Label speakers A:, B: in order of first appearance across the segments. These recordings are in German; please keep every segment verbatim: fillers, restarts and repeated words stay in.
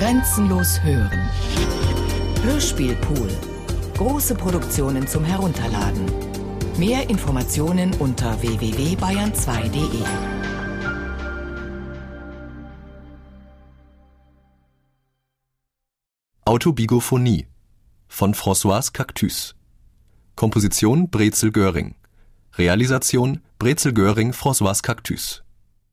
A: Grenzenlos hören. Hörspielpool. Große Produktionen zum Herunterladen. Mehr Informationen unter w w w punkt bayern zwei punkt de.
B: Autobigophonie von Françoise Cactus. Komposition Brezel Göring. Realisation Brezel Göring, Françoise Cactus.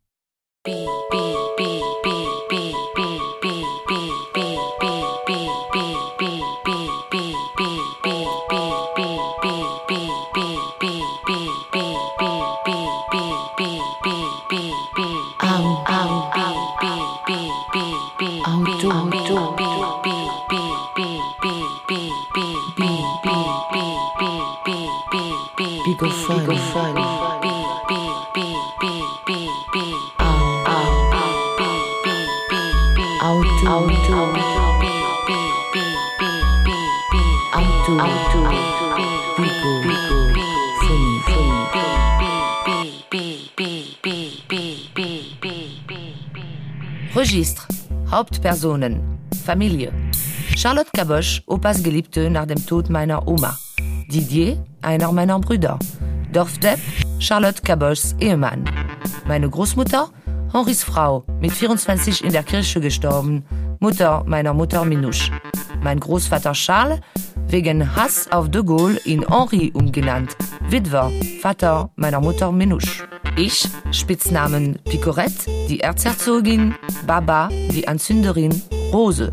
C: Registre. Hauptpersonen. Familie. Charlotte Caboche, Opas Geliebte nach dem Tod meiner Oma. Didier, einer meiner Brüder. Dorfdepp, Charlotte Caboches Ehemann. Meine Großmutter, Henris Frau, mit vierundzwanzig in der Kirche gestorben, Mutter meiner Mutter Minouche. Mein Großvater Charles, wegen Hass auf de Gaulle in Henri umgenannt, Witwer, Vater meiner Mutter Minouche. Ich, Spitznamen Picorette, die Erzherzogin, Baba, die Anzünderin, Rose.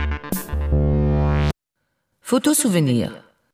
C: Fotosouvenir.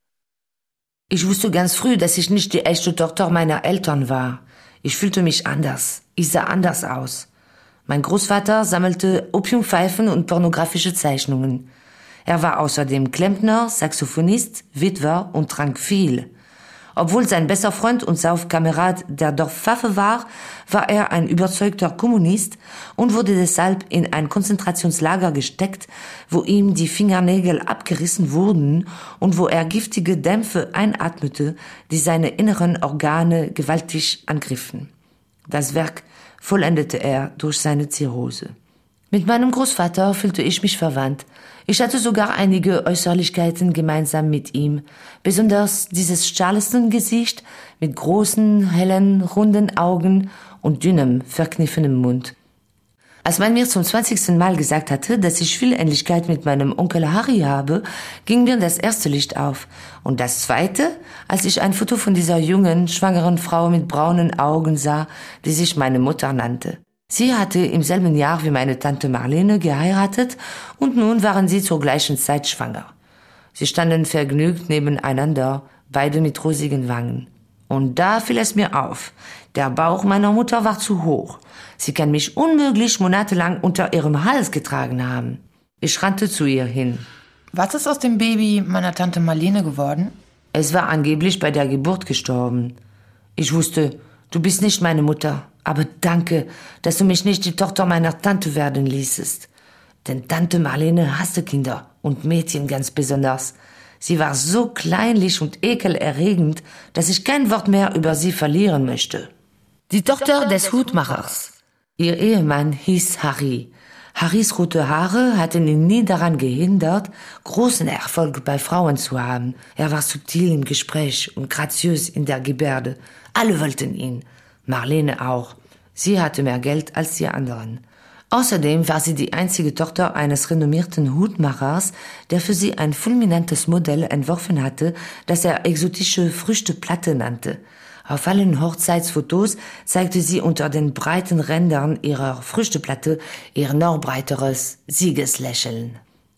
C: Ich wusste ganz früh, dass ich nicht die echte Tochter meiner Eltern war. Ich fühlte mich anders. Ich sah anders aus. Mein Großvater sammelte Opiumpfeifen und pornografische Zeichnungen. Er war außerdem Klempner, Saxophonist, Witwer und trank viel. Obwohl sein bester Freund und Saufkamerad der Dorfpfaffe war, war er ein überzeugter Kommunist und wurde deshalb in ein Konzentrationslager gesteckt, wo ihm die Fingernägel abgerissen wurden und wo er giftige Dämpfe einatmete, die seine inneren Organe gewaltig angriffen. Das Werk vollendete er durch seine Zirrhose. Mit meinem Großvater fühlte ich mich verwandt. Ich hatte sogar einige Äußerlichkeiten gemeinsam mit ihm, besonders dieses Charleston-Gesicht mit großen, hellen, runden Augen und dünnem, verkniffenem Mund. Als man mir zum zwanzigsten Mal gesagt hatte, dass ich viel Ähnlichkeit mit meinem Onkel Harry habe, ging mir das erste Licht auf. Und das zweite, als ich ein Foto von dieser jungen, schwangeren Frau mit braunen Augen sah, die sich meine Mutter nannte. Sie hatte im selben Jahr wie meine Tante Marlene geheiratet und nun waren sie zur gleichen Zeit schwanger. Sie standen vergnügt nebeneinander, beide mit rosigen Wangen. Und da fiel es mir auf, der Bauch meiner Mutter war zu hoch. Sie kann mich unmöglich monatelang unter ihrem Hals getragen haben. Ich rannte zu ihr hin.
D: Was ist aus dem Baby meiner Tante Marlene geworden?
C: Es war angeblich bei der Geburt gestorben. Ich wusste, du bist nicht meine Mutter. Aber danke, dass du mich nicht die Tochter meiner Tante werden ließest. Denn Tante Marlene hasste Kinder und Mädchen ganz besonders. Sie war so kleinlich und ekelerregend, dass ich kein Wort mehr über sie verlieren möchte. Die Tochter des Hutmachers. Ihr Ehemann hieß Harry. Harrys rote Haare hatten ihn nie daran gehindert, großen Erfolg bei Frauen zu haben. Er war subtil im Gespräch und graziös in der Gebärde. Alle wollten ihn. Marlene auch. Sie hatte mehr Geld als die anderen. Außerdem war sie die einzige Tochter eines renommierten Hutmachers, der für sie ein fulminantes Modell entworfen hatte, das er exotische Früchteplatte nannte. Auf allen Hochzeitsfotos zeigte sie unter den breiten Rändern ihrer Früchteplatte ihr noch breiteres Siegeslächeln.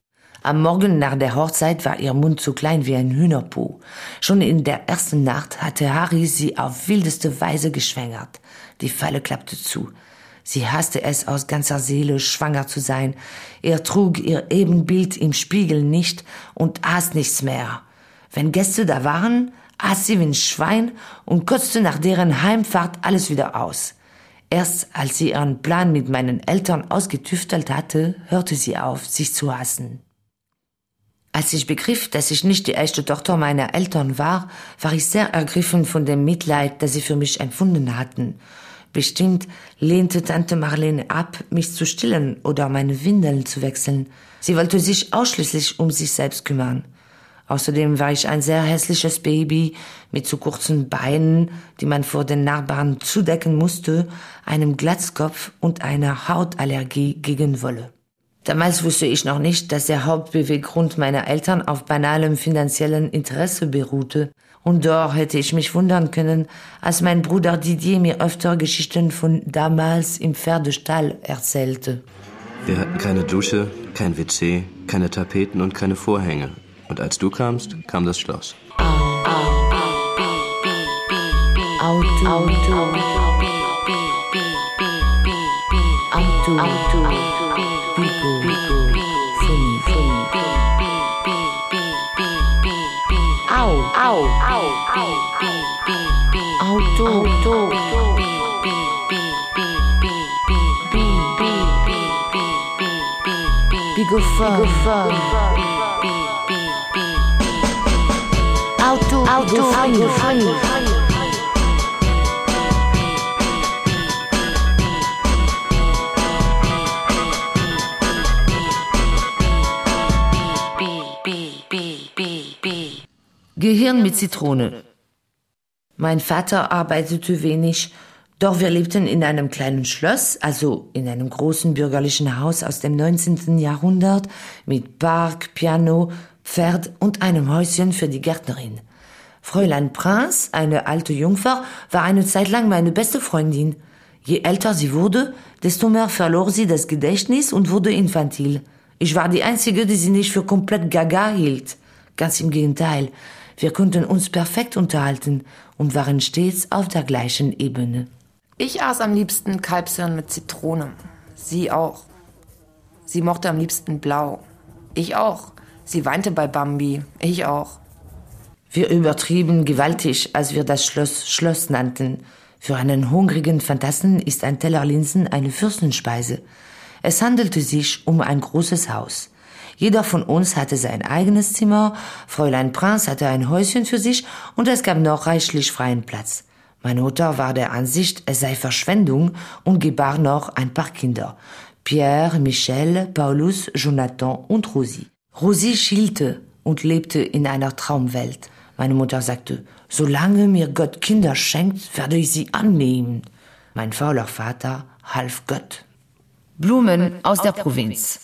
C: Am Morgen nach der Hochzeit war ihr Mund so klein wie ein Hühnerpo. Schon in der ersten Nacht hatte Harry sie auf wildeste Weise geschwängert. Die Falle klappte zu. Sie hasste es aus ganzer Seele, schwanger zu sein. Er trug ihr Ebenbild im Spiegel nicht und aß nichts mehr. Wenn Gäste da waren, aß sie wie ein Schwein und kotzte nach deren Heimfahrt alles wieder aus. Erst als sie ihren Plan mit meinen Eltern ausgetüftelt hatte, hörte sie auf, sich zu hassen. Als ich begriff, dass ich nicht die echte Tochter meiner Eltern war, war ich sehr ergriffen von dem Mitleid, das sie für mich empfunden hatten. Bestimmt lehnte Tante Marlene ab, mich zu stillen oder meine Windeln zu wechseln. Sie wollte sich ausschließlich um sich selbst kümmern. Außerdem war ich ein sehr hässliches Baby mit zu kurzen Beinen, die man vor den Nachbarn zudecken musste, einem Glatzkopf und einer Hautallergie gegen Wolle. Damals wusste ich noch nicht, dass der Hauptbeweggrund meiner Eltern auf banalem finanziellen Interesse beruhte. Und doch hätte ich mich wundern können, als mein Bruder Didier mir öfter Geschichten von damals im Pferdestall erzählte.
E: Wir hatten keine Dusche, kein W C, keine Tapeten und keine Vorhänge. Und als du kamst, kam das Schloss.
C: Auto, Auto, Auto, Auto, Bigo, Bigo, Funi, Funi, Au, Au, Au, Auto, Auto, Bigophone, Auto, Auto, Auto, Funny. Gehirn mit Zitrone. Mein Vater arbeitete wenig, doch wir lebten in einem kleinen Schloss, also in einem großen bürgerlichen Haus aus dem neunzehnten Jahrhundert mit Park, Piano, Pferd und einem Häuschen für die Gärtnerin. Fräulein Prinz, eine alte Jungfer, war eine Zeit lang meine beste Freundin. Je älter sie wurde, desto mehr verlor sie das Gedächtnis und wurde infantil. Ich war die Einzige, die sie nicht für komplett gaga hielt. Ganz im Gegenteil. Wir konnten uns perfekt unterhalten und waren stets auf der gleichen Ebene.
D: Ich aß am liebsten Kalbshirn mit Zitrone. Sie auch. Sie mochte am liebsten blau. Ich auch. Sie weinte bei Bambi. Ich auch.
C: Wir übertrieben gewaltig, als wir das Schloss Schloss nannten. Für einen hungrigen Phantasten ist ein Teller Linsen eine Fürstenspeise. Es handelte sich um ein großes Haus. Jeder von uns hatte sein eigenes Zimmer, Fräulein Prinz hatte ein Häuschen für sich und es gab noch reichlich freien Platz. Meine Mutter war der Ansicht, es sei Verschwendung und gebar noch ein paar Kinder. Pierre, Michel, Paulus, Jonathan und Rosi. Rosi schielte und lebte in einer Traumwelt. Meine Mutter sagte, solange mir Gott Kinder schenkt, werde ich sie annehmen. Mein fauler Vater half Gott.
A: Blumen aus der Provinz.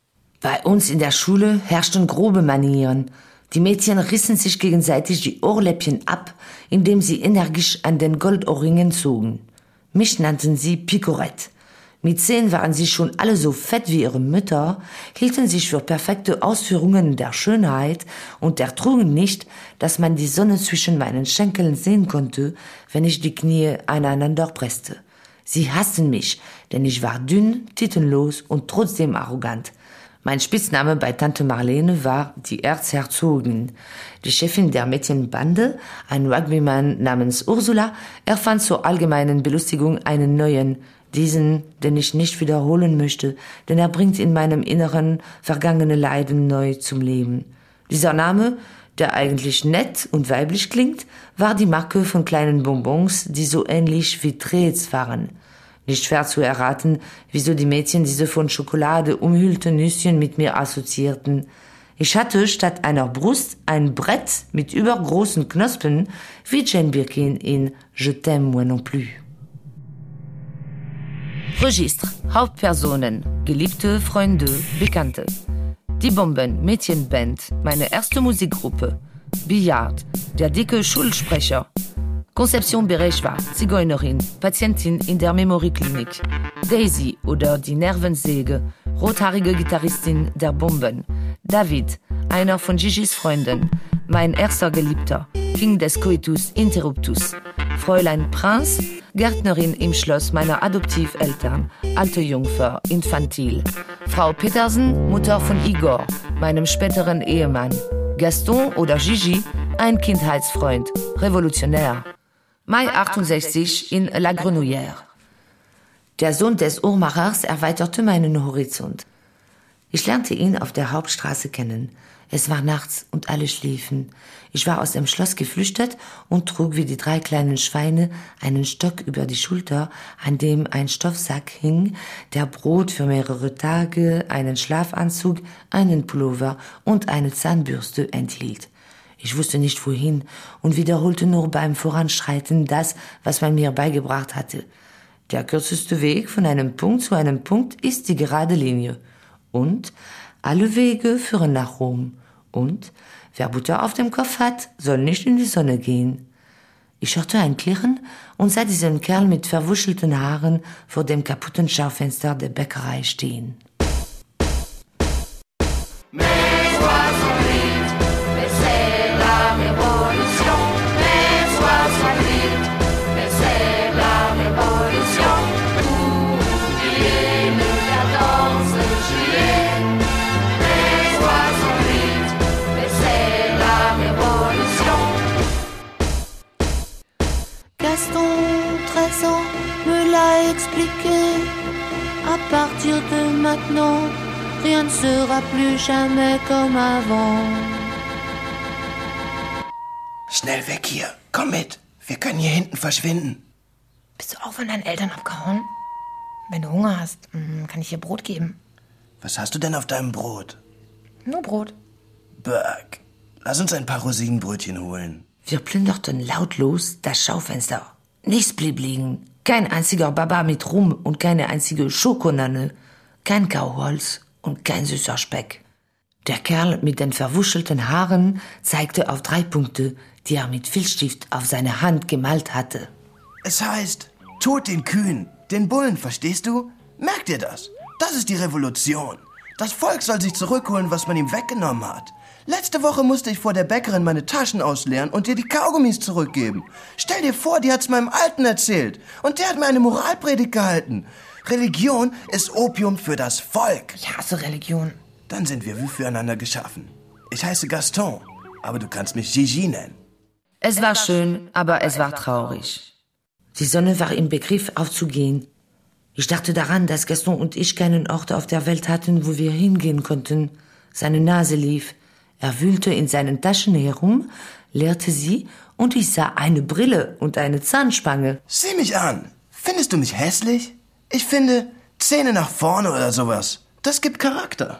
C: Bei uns in der Schule herrschten grobe Manieren. Die Mädchen rissen sich gegenseitig die Ohrläppchen ab, indem sie energisch an den Goldohrringen zogen. Mich nannten sie Picorette. Mit zehn waren sie schon alle so fett wie ihre Mütter, hielten sich für perfekte Ausführungen der Schönheit und ertrugen nicht, dass man die Sonne zwischen meinen Schenkeln sehen konnte, wenn ich die Knie aneinander presste. Sie hassten mich, denn ich war dünn, titellos und trotzdem arrogant. Mein Spitzname bei Tante Marlene war die Erzherzogin. Die Chefin der Mädchenbande, ein Rugbyman namens Ursula, erfand zur allgemeinen Belustigung einen neuen, diesen, den ich nicht wiederholen möchte, denn er bringt in meinem Inneren vergangene Leiden neu zum Leben. Dieser Name, der eigentlich nett und weiblich klingt, war die Marke von kleinen Bonbons, die so ähnlich wie Trets waren. Nicht schwer zu erraten, wieso die Mädchen diese von Schokolade umhüllte Nüsschen mit mir assoziierten. Ich hatte statt einer Brust ein Brett mit übergroßen Knospen, wie Jane Birkin in Je t'aime moi non plus.
A: Registre, Hauptpersonen, Geliebte, Freunde, Bekannte. Die Bomben, Mädchenband, meine erste Musikgruppe. Billard, der dicke Schulsprecher. Conception Beresch war Zigeunerin, Patientin in der Memorieklinik. Daisy oder die Nervensäge, rothaarige Gitarristin der Bomben. David, einer von Gigi's Freunden, mein erster Geliebter, King des Coitus Interruptus. Fräulein Prinz, Gärtnerin im Schloss meiner Adoptiveltern, alte Jungfer, infantil. Frau Petersen, Mutter von Igor, meinem späteren Ehemann. Gaston oder Gigi, ein Kindheitsfreund, revolutionär. Mai achtundsechzig in La Grenouillère.
C: Der Sohn des Uhrmachers erweiterte meinen Horizont. Ich lernte ihn auf der Hauptstraße kennen. Es war nachts und alle schliefen. Ich war aus dem Schloss geflüchtet und trug wie die drei kleinen Schweine einen Stock über die Schulter, an dem ein Stoffsack hing, der Brot für mehrere Tage, einen Schlafanzug, einen Pullover und eine Zahnbürste enthielt. Ich wusste nicht wohin und wiederholte nur beim Voranschreiten das, was man mir beigebracht hatte. Der kürzeste Weg von einem Punkt zu einem Punkt ist die gerade Linie. Und alle Wege führen nach Rom. Und wer Butter auf dem Kopf hat, soll nicht in die Sonne gehen. Ich hörte ein Klirren und sah diesen Kerl mit verwuschelten Haaren vor dem kaputten Schaufenster der Bäckerei stehen.
F: À partir de maintenant, rien ne sera plus jamais comme avant.
G: Schnell weg hier, komm mit. Wir können hier hinten verschwinden.
D: Bist du auch von deinen Eltern abgehauen? Wenn du Hunger hast, kann ich dir Brot geben.
G: Was hast du denn auf deinem Brot?
D: Nur Brot.
G: Berg, lass uns ein paar Rosinenbrötchen holen.
C: Wir plünderten lautlos das Schaufenster. Nichts blieb liegen. Kein einziger Baba mit Rum und keine einzige Schokonanne, kein Kauholz und kein süßer Speck. Der Kerl mit den verwuschelten Haaren zeigte auf drei Punkte, die er mit Filzstift auf seine Hand gemalt hatte.
G: Es heißt, Tod den Kühen, den Bullen, verstehst du? Merk dir das. Das ist die Revolution. Das Volk soll sich zurückholen, was man ihm weggenommen hat. Letzte Woche musste ich vor der Bäckerin meine Taschen ausleeren und ihr die Kaugummis zurückgeben. Stell dir vor, die hat's meinem Alten erzählt. Und der hat mir eine Moralpredigt gehalten. Religion ist Opium für das Volk.
D: Ich hasse Religion.
G: Dann sind wir wie füreinander geschaffen. Ich heiße Gaston, aber du kannst mich Gigi nennen.
C: Es war schön, aber es war traurig. Die Sonne war im Begriff aufzugehen. Ich dachte daran, dass Gaston und ich keinen Ort auf der Welt hatten, wo wir hingehen konnten. Seine Nase lief. Er wühlte in seinen Taschen herum, leerte sie und ich sah eine Brille und eine Zahnspange.
G: Sieh mich an. Findest du mich hässlich? Ich finde, Zähne nach vorne oder sowas. Das gibt Charakter.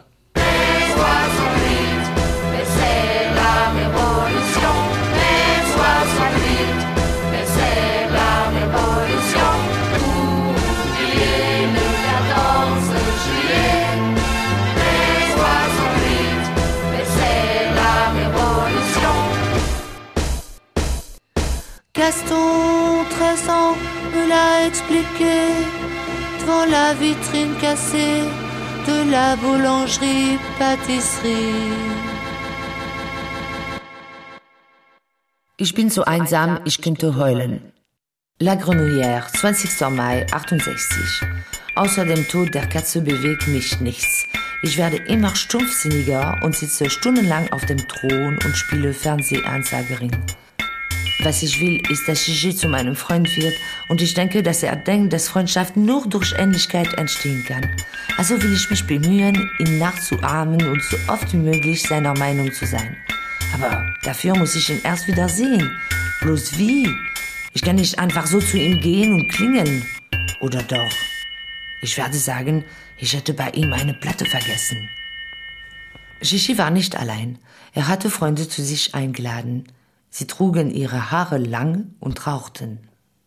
F: Gaston, treize ans, me l'a expliqué devant la vitrine cassée de la boulangerie-pâtisserie.
C: Ich bin so einsam, ich könnte heulen. La Grenouillère, zwanzigster Mai achtundsechzig. Außer dem Tod der Katze bewegt mich nichts. Ich werde immer stumpfsinniger und sitze stundenlang auf dem Thron und spiele Fernsehansagerin. Was ich will, ist, dass Gigi zu meinem Freund wird und ich denke, dass er denkt, dass Freundschaft nur durch Ähnlichkeit entstehen kann. Also will ich mich bemühen, ihn nachzuahmen und so oft wie möglich seiner Meinung zu sein. Aber dafür muss ich ihn erst wieder sehen. Bloß wie? Ich kann nicht einfach so zu ihm gehen und klingeln. Oder doch? Ich werde sagen, ich hätte bei ihm eine Platte vergessen. Gigi war nicht allein. Er hatte Freunde zu sich eingeladen. Sie trugen ihre Haare lang und rauchten.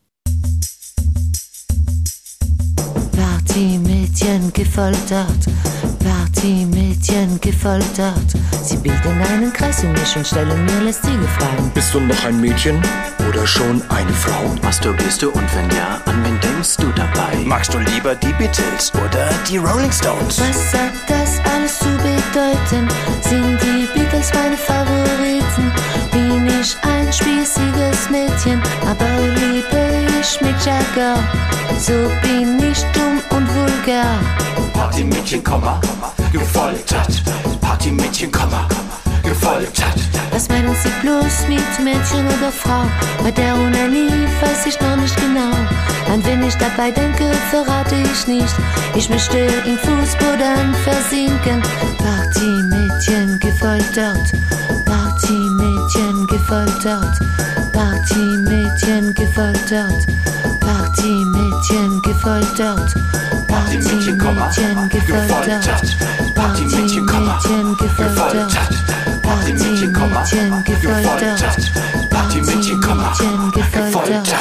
F: Partymädchen gefoltert, Partymädchen gefoltert. Sie bilden einen Kreis um mich und stellen mir lästige Fragen.
H: Bist du noch ein Mädchen oder schon eine Frau?
E: Masturbierst du und wenn ja, an wen denkst du dabei?
G: Magst du lieber die Beatles oder die Rolling Stones?
F: Was hat das alles zu bedeuten? Sind die Beatles meine Favoriten? Bin ich ein spießiges Mädchen, aber liebe ich Mick Jagger. So bin ich dumm und vulgär.
H: Partymädchen, Komma, gefoltert. Partymädchen, Komma, gefoltert. gefoltert.
F: Was meinen Sie bloß mit Mädchen oder Frau? Bei der Onanie weiß ich noch nicht genau. An wen ich dabei denke, verrate ich nicht. Ich möchte im Fußboden versinken. Partymädchen gefoltert, Partymädchen gefoltert, Partymädchen gefoltert, Partymädchen gefoltert, Partymädchen gefoltert, Partymädchen gefoltert, Partymädchen gefoltert, Partymädchen gefoltert.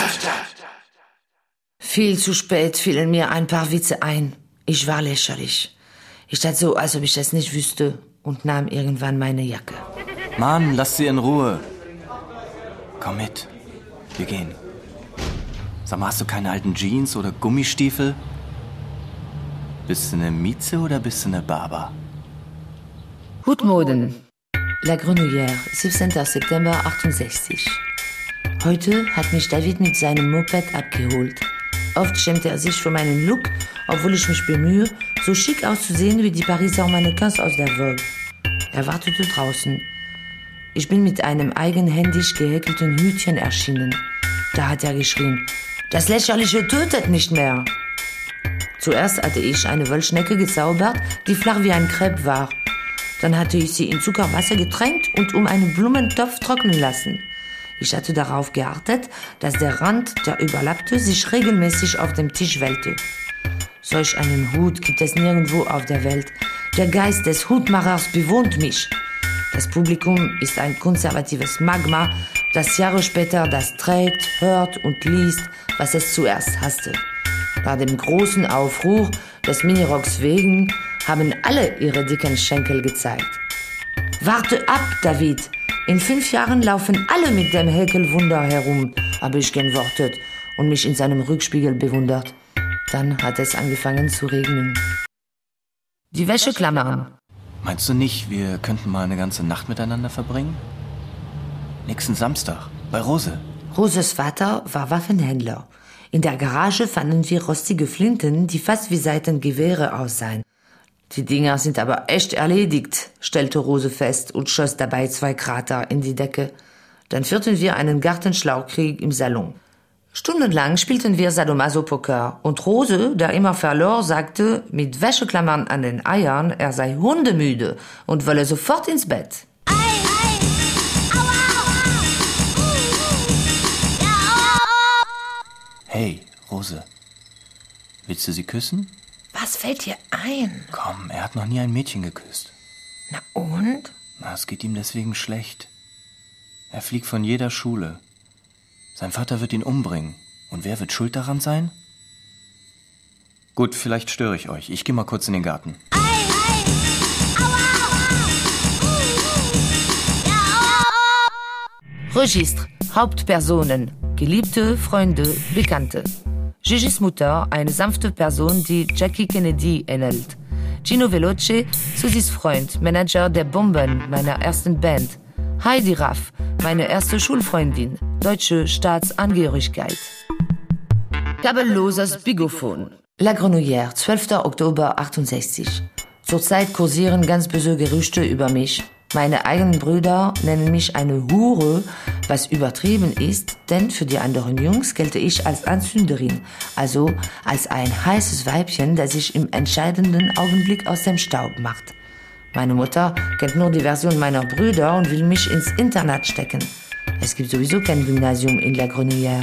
C: Viel zu spät fielen mir ein paar Witze ein. Ich war lächerlich. Ich tat so, als ob ich das nicht wüsste und nahm irgendwann meine Jacke.
E: Mann, lass sie in Ruhe. Komm mit. Wir gehen. Sag mal, hast du keine alten Jeans oder Gummistiefel? Bist du eine Mieze oder bist du eine Barber?
C: Hutmoden. La Grenouillère, siebzehnter September achtundsechzig. Heute hat mich David mit seinem Moped abgeholt. Oft schämt er sich für meinen Look, obwohl ich mich bemühe, so schick auszusehen wie die Pariser Mannequins aus der Vogue. Er wartete draußen. Ich bin mit einem eigenhändig gehäkelten Hütchen erschienen. Da hat er geschrien, das Lächerliche tötet nicht mehr. Zuerst hatte ich eine Wollschnecke gezaubert, die flach wie ein Crepe war. Dann hatte ich sie in Zuckerwasser getränkt und um einen Blumentopf trocknen lassen. Ich hatte darauf geachtet, dass der Rand, der überlappte, sich regelmäßig auf dem Tisch wellte. Solch einen Hut gibt es nirgendwo auf der Welt. Der Geist des Hutmachers bewohnt mich. Das Publikum ist ein konservatives Magma, das Jahre später das trägt, hört und liest, was es zuerst hasste. Nach dem großen Aufruhr des Minirocks wegen haben alle ihre dicken Schenkel gezeigt. Warte ab, David! In fünf Jahren laufen alle mit dem Häkelwunder herum, habe ich geantwortet und mich in seinem Rückspiegel bewundert. Dann hat es angefangen zu regnen. Die Wäscheklammern.
E: Meinst du nicht, wir könnten mal eine ganze Nacht miteinander verbringen? Nächsten Samstag, bei Rose.
C: Roses Vater war Waffenhändler. In der Garage fanden wir rostige Flinten, die fast wie Seitengewehre aussahen. Die Dinger sind aber echt erledigt, stellte Rose fest und schoss dabei zwei Krater in die Decke. Dann führten wir einen Gartenschlauchkrieg im Salon. Stundenlang spielten wir Sadomaso-Poker und Rose, der immer verlor, sagte, mit Wäscheklammern an den Eiern, er sei hundemüde und wolle sofort ins Bett.
E: Hey, Rose, willst du sie küssen?
D: Was fällt dir ein?
E: Komm, er hat noch nie ein Mädchen geküsst.
D: Na und?
E: Na, es geht ihm deswegen schlecht. Er fliegt von jeder Schule. Sein Vater wird ihn umbringen. Und wer wird schuld daran sein? Gut, vielleicht störe ich euch. Ich gehe mal kurz in den Garten.
A: Registre, Hauptpersonen, Geliebte, Freunde, Bekannte. Gigis Mutter, eine sanfte Person, die Jackie Kennedy ähnelt. Gino Veloce, Susis Freund, Manager der Bomben, meiner ersten Band. Heidi Raff, meine erste Schulfreundin, deutsche Staatsangehörigkeit. Kabelloses Bigophon.
C: La Grenouillère, zwölfter Oktober achtundsechzig. Zurzeit kursieren ganz böse Gerüchte über mich. Meine eigenen Brüder nennen mich eine Hure, was übertrieben ist, denn für die anderen Jungs gelte ich als Anzünderin, also als ein heißes Weibchen, das sich im entscheidenden Augenblick aus dem Staub macht. Meine Mutter kennt nur die Version meiner Brüder und will mich ins Internat stecken. Es gibt sowieso kein Gymnasium in La Grenouillère.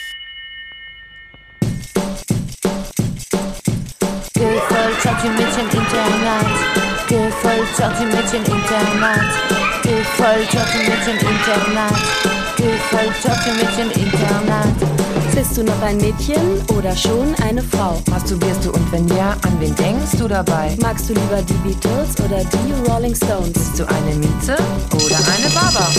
C: Gefolterte Mädchen-Internat, gefolterte Mädchen-Internat, gefolterte Mädchen-Internat, gefolterte Mädchen-Internat.
I: Bist du noch ein Mädchen oder schon eine Frau?
D: Masturbierst du und wenn ja, an wen denkst du dabei?
I: Magst du lieber die Beatles oder die Rolling Stones?
D: Bist du eine Mieze oder eine Barber?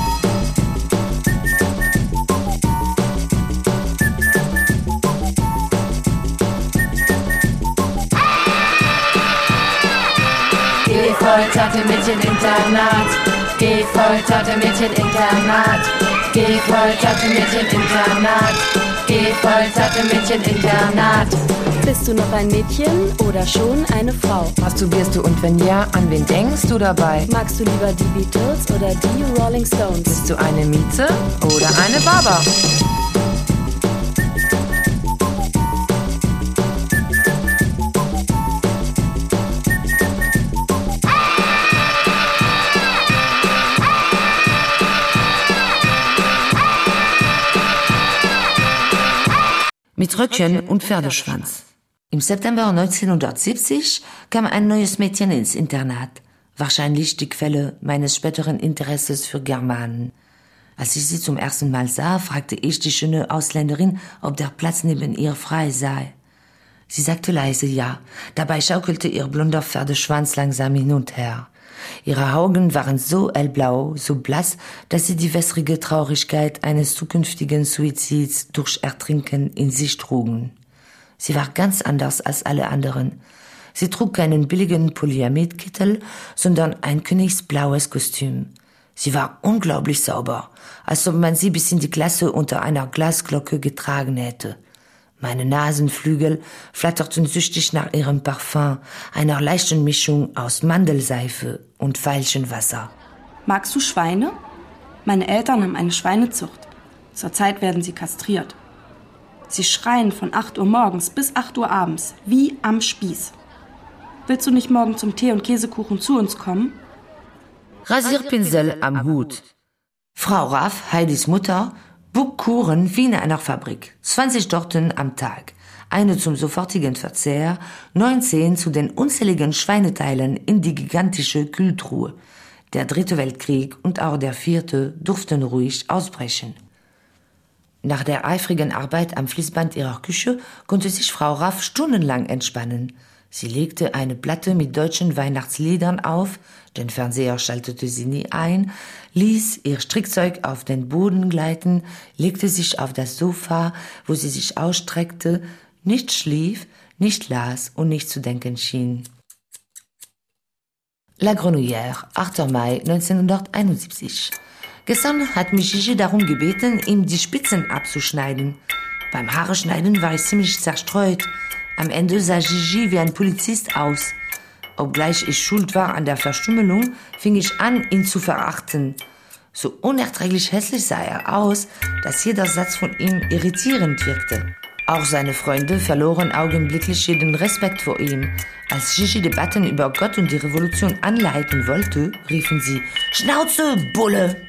C: Gefolterte Mädchen-Internat, gefolterte Mädchen-Internat, gefolterte Mädchen-Internat, gefolterte Mädchen-Internat.
I: Bist du noch ein Mädchen oder schon eine Frau?
D: Masturbierst du und wenn ja, an wen denkst du dabei?
I: Magst du lieber die Beatles oder die Rolling Stones?
D: Bist du eine Mieze oder eine Baba?
C: Mit Röckchen und Pferdeschwanz. Im September neunzehnhundertsiebzig kam ein neues Mädchen ins Internat. Wahrscheinlich die Quelle meines späteren Interesses für Germanen. Als ich sie zum ersten Mal sah, fragte ich die schöne Ausländerin, ob der Platz neben ihr frei sei. Sie sagte leise ja. Dabei schaukelte ihr blonder Pferdeschwanz langsam hin und her. Ihre Augen waren so hellblau, so blass, dass sie die wässrige Traurigkeit eines zukünftigen Suizids durch Ertrinken in sich trugen. Sie war ganz anders als alle anderen. Sie trug keinen billigen Polyamidkittel, sondern ein königsblaues Kostüm. Sie war unglaublich sauber, als ob man sie bis in die Klasse unter einer Glasglocke getragen hätte. Meine Nasenflügel flatterten süchtig nach ihrem Parfum, einer leichten Mischung aus Mandelseife und Veilchenwasser.
J: Magst du Schweine? Meine Eltern haben eine Schweinezucht. Zurzeit werden sie kastriert. Sie schreien von acht Uhr morgens bis acht Uhr abends, wie am Spieß. Willst du nicht morgen zum Tee und Käsekuchen zu uns kommen?
A: Rasierpinsel am Hut.
C: Frau Raff, Heidis Mutter, bug Kuchen wie in einer Fabrik. zwanzig Torten am Tag. Eine zum sofortigen Verzehr, neunzehn zu den unzähligen Schweineteilen in die gigantische Kühltruhe. Der dritte Weltkrieg und auch der vierte durften ruhig ausbrechen. Nach der eifrigen Arbeit am Fließband ihrer Küche konnte sich Frau Raff stundenlang entspannen. Sie legte eine Platte mit deutschen Weihnachtsliedern auf, den Fernseher schaltete sie nie ein, ließ ihr Strickzeug auf den Boden gleiten, legte sich auf das Sofa, wo sie sich ausstreckte, nicht schlief, nicht las und nicht zu denken schien. La Grenouillère, achter Mai neunzehnhunderteinundsiebzig. Gestern hat mich Gigi darum gebeten, ihm die Spitzen abzuschneiden. Beim Haareschneiden war ich ziemlich zerstreut. Am Ende sah Gigi wie ein Polizist aus. Obgleich ich schuld war an der Verstümmelung, fing ich an, ihn zu verachten. So unerträglich hässlich sah er aus, dass jeder Satz von ihm irritierend wirkte. Auch seine Freunde verloren augenblicklich jeden Respekt vor ihm. Als Gigi Debatten über Gott und die Revolution anleiten wollte, riefen sie: »Schnauze, Bulle!«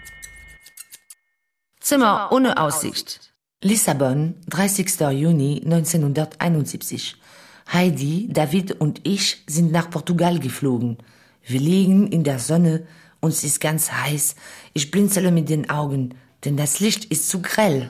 A: Zimmer ohne Aussicht.
C: Lissabon, dreißigster Juni neunzehnhunderteinundsiebzig. Heidi, David und ich sind nach Portugal geflogen. Wir liegen in der Sonne, uns ist ganz heiß. Ich blinzele mit den Augen, denn das Licht ist zu grell.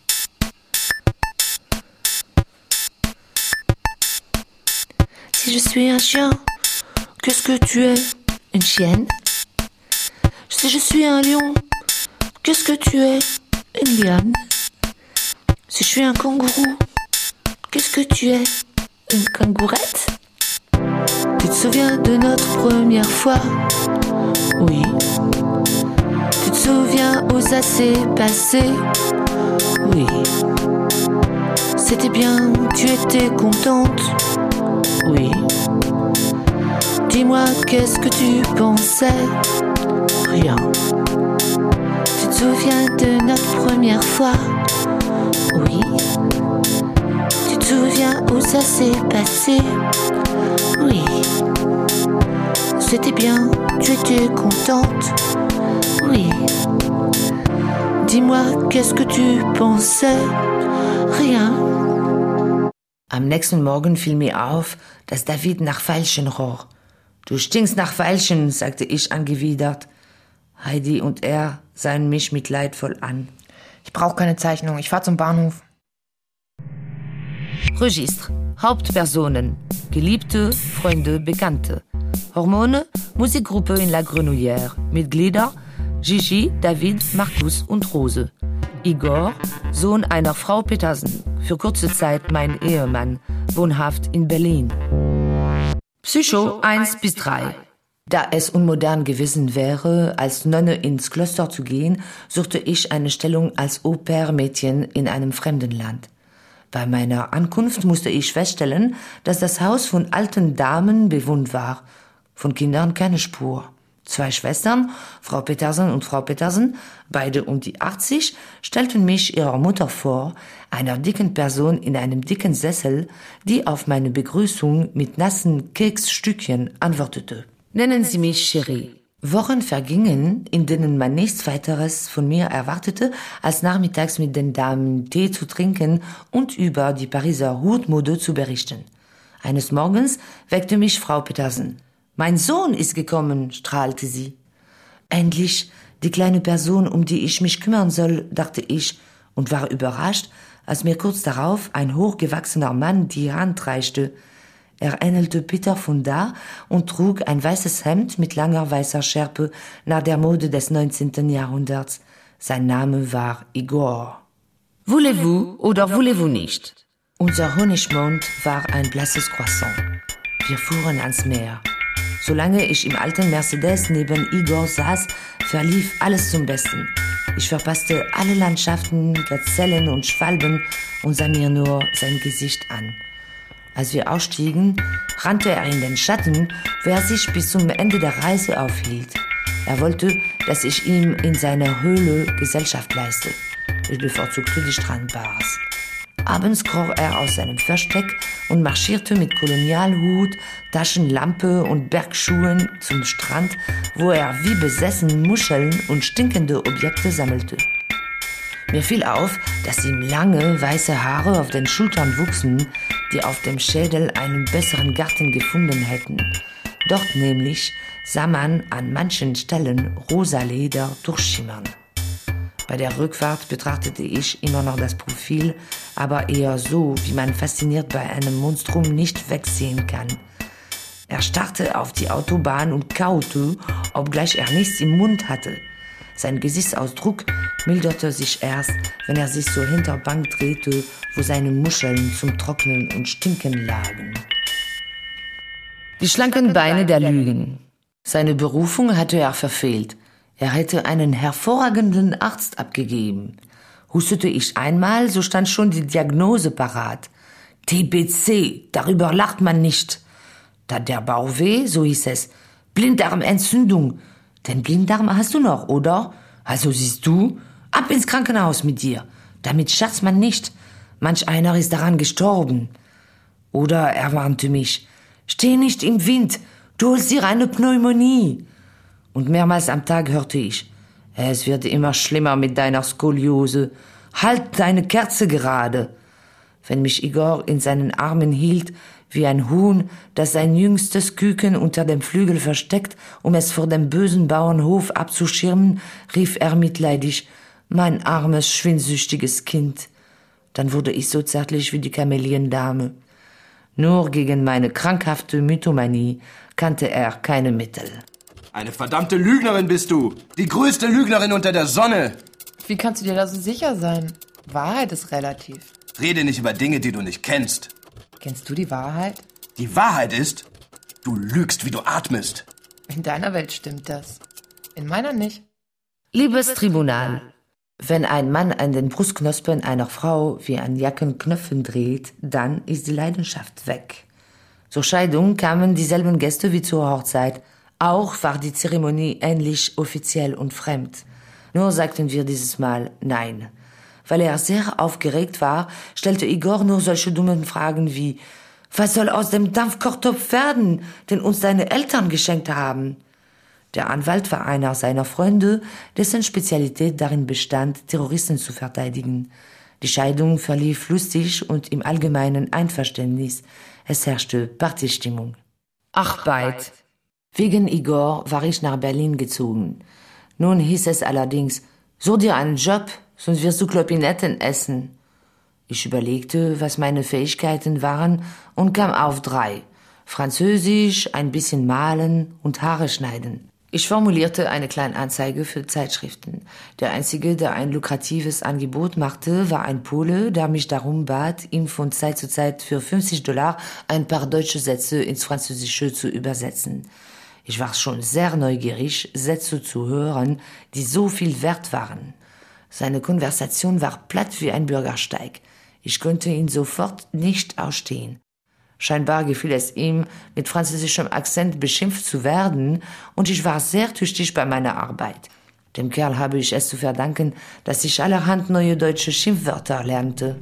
C: Si je suis un chien, qu'est-ce que tu es? Une chienne? Si je suis un lion, qu'est-ce que tu es? Une lionne? Si je suis un kangourou, qu'est-ce que tu es? Une kangourette? Tu te souviens de notre première fois? Oui. Tu te souviens où ça s'est passé? Oui. C'était bien, tu étais contente? Oui. Dis-moi, qu'est-ce que tu pensais? Rien. Tu te souviens de notre première fois? Oui. Tu te souviens où ça s'est passé? Oui. C'était bien, tu étais contente? Oui. Dis-moi, qu'est-ce que tu pensais? Rien. Am nächsten Morgen fiel mir auf, dass David nach Veilchen roch. »Du stinkst nach Veilchen«, sagte ich angewidert. Heidi und er sahen mich mitleidvoll an.
D: Ich brauche keine Zeichnung, ich fahr zum Bahnhof.
A: Registre. Hauptpersonen. Geliebte, Freunde, Bekannte. Hormone, Musikgruppe in La Grenouillère. Mitglieder, Gigi, David, Markus und Rose. Igor, Sohn einer Frau Petersen, für kurze Zeit mein Ehemann, wohnhaft in Berlin. Psycho eins bis drei.
C: Da es unmodern gewesen wäre, als Nonne ins Kloster zu gehen, suchte ich eine Stellung als Au-pair-Mädchen in einem fremden Land. Bei meiner Ankunft musste ich feststellen, dass das Haus von alten Damen bewohnt war. Von Kindern keine Spur. Zwei Schwestern, Frau Petersen und Frau Petersen, beide um die achtzig, stellten mich ihrer Mutter vor, einer dicken Person in einem dicken Sessel, die auf meine Begrüßung mit nassen Keksstückchen antwortete.
A: Nennen Sie mich Chérie.
C: Wochen vergingen, in denen man nichts weiteres von mir erwartete, als nachmittags mit den Damen Tee zu trinken und über die Pariser Hutmode zu berichten. Eines Morgens weckte mich Frau Petersen. »Mein Sohn ist gekommen«, strahlte sie. »Endlich die kleine Person, um die ich mich kümmern soll«, dachte ich und war überrascht, als mir kurz darauf ein hochgewachsener Mann die Hand reichte. Er ähnelte Peter von da und trug ein weißes Hemd mit langer weißer Schärpe nach der Mode des neunzehnten Jahrhunderts. Sein Name war Igor.
A: Voulez-vous oder voulez-vous nicht?
C: Unser Honigmond war ein blasses Croissant. Wir fuhren ans Meer. Solange ich im alten Mercedes neben Igor saß, verlief alles zum Besten. Ich verpasste alle Landschaften, Gazellen und Schwalben und sah mir nur sein Gesicht an. Als wir ausstiegen, rannte er in den Schatten, wo er sich bis zum Ende der Reise aufhielt. Er wollte, dass ich ihm in seiner Höhle Gesellschaft leiste. Ich bevorzugte die Strandbars. Abends kroch er aus seinem Versteck und marschierte mit Kolonialhut, Taschenlampe und Bergschuhen zum Strand, wo er wie besessen Muscheln und stinkende Objekte sammelte. Mir fiel auf, dass ihm lange, weiße Haare auf den Schultern wuchsen, die auf dem Schädel einen besseren Garten gefunden hätten. Dort nämlich sah man an manchen Stellen rosa Leder durchschimmern. Bei der Rückfahrt betrachtete ich immer noch das Profil, aber eher so, wie man fasziniert bei einem Monstrum nicht wegsehen kann. Er starrte auf die Autobahn und kaute, obgleich er nichts im Mund hatte. Sein Gesichtsausdruck milderte sich erst, wenn er sich zur Hinterbank drehte, wo seine Muscheln zum Trocknen und Stinken lagen.
A: Die schlanken Beine der Lügen.
C: Seine Berufung hatte er verfehlt. Er hätte einen hervorragenden Arzt abgegeben. Hustete ich einmal, so stand schon die Diagnose parat. T B C, darüber lacht man nicht. Da der Bauch weh, so hieß es. Blinddarmentzündung. Den Blinddarm hast du noch, oder? Also siehst du, ab ins Krankenhaus mit dir. Damit scherzt man nicht. Manch einer ist daran gestorben. Oder er warnte mich. Steh nicht im Wind, du holst dir eine Pneumonie. Und mehrmals am Tag hörte ich, es wird immer schlimmer mit deiner Skoliose. Halt deine Kerze gerade. Wenn mich Igor in seinen Armen hielt, wie ein Huhn, das sein jüngstes Küken unter dem Flügel versteckt, um es vor dem bösen Bauernhof abzuschirmen, rief er mitleidig, mein armes, schwindsüchtiges Kind. Dann wurde ich so zärtlich wie die Kameliendame. Nur gegen meine krankhafte Mythomanie kannte er keine Mittel.
G: Eine verdammte Lügnerin bist du! Die größte Lügnerin unter der Sonne!
D: Wie kannst du dir da so sicher sein? Wahrheit ist relativ.
G: Rede nicht über Dinge, die du nicht kennst.
D: Kennst du die Wahrheit?
G: Die Wahrheit ist, du lügst, wie du atmest.
D: In deiner Welt stimmt das. In meiner nicht.
A: Liebes Tribunal,
C: wenn ein Mann an den Brustknospen einer Frau wie an Jackenknöpfen dreht, dann ist die Leidenschaft weg. Zur Scheidung kamen dieselben Gäste wie zur Hochzeit. Auch war die Zeremonie ähnlich offiziell und fremd. Nur sagten wir dieses Mal Nein. Weil er sehr aufgeregt war, stellte Igor nur solche dummen Fragen wie, was soll aus dem Dampfkochtopf werden, den uns deine Eltern geschenkt haben? Der Anwalt war einer seiner Freunde, dessen Spezialität darin bestand, Terroristen zu verteidigen. Die Scheidung verlief lustig und im allgemeinen Einverständnis. Es herrschte Partystimmung.
A: Ach, Beid.
C: Wegen Igor war ich nach Berlin gezogen. Nun hieß es allerdings, such dir einen Job, sonst wirst du Klopinetten essen. Ich überlegte, was meine Fähigkeiten waren und kam auf drei. Französisch, ein bisschen malen und Haare schneiden. Ich formulierte eine Kleinanzeige für Zeitschriften. Der einzige, der ein lukratives Angebot machte, war ein Pole, der mich darum bat, ihm von Zeit zu Zeit für fünfzig Dollar ein paar deutsche Sätze ins Französische zu übersetzen. Ich war schon sehr neugierig, Sätze zu hören, die so viel wert waren. Seine Konversation war platt wie ein Bürgersteig. Ich konnte ihn sofort nicht ausstehen. Scheinbar gefiel es ihm, mit französischem Akzent beschimpft zu werden, und ich war sehr tüchtig bei meiner Arbeit. Dem Kerl habe ich es zu verdanken, dass ich allerhand neue deutsche Schimpfwörter lernte.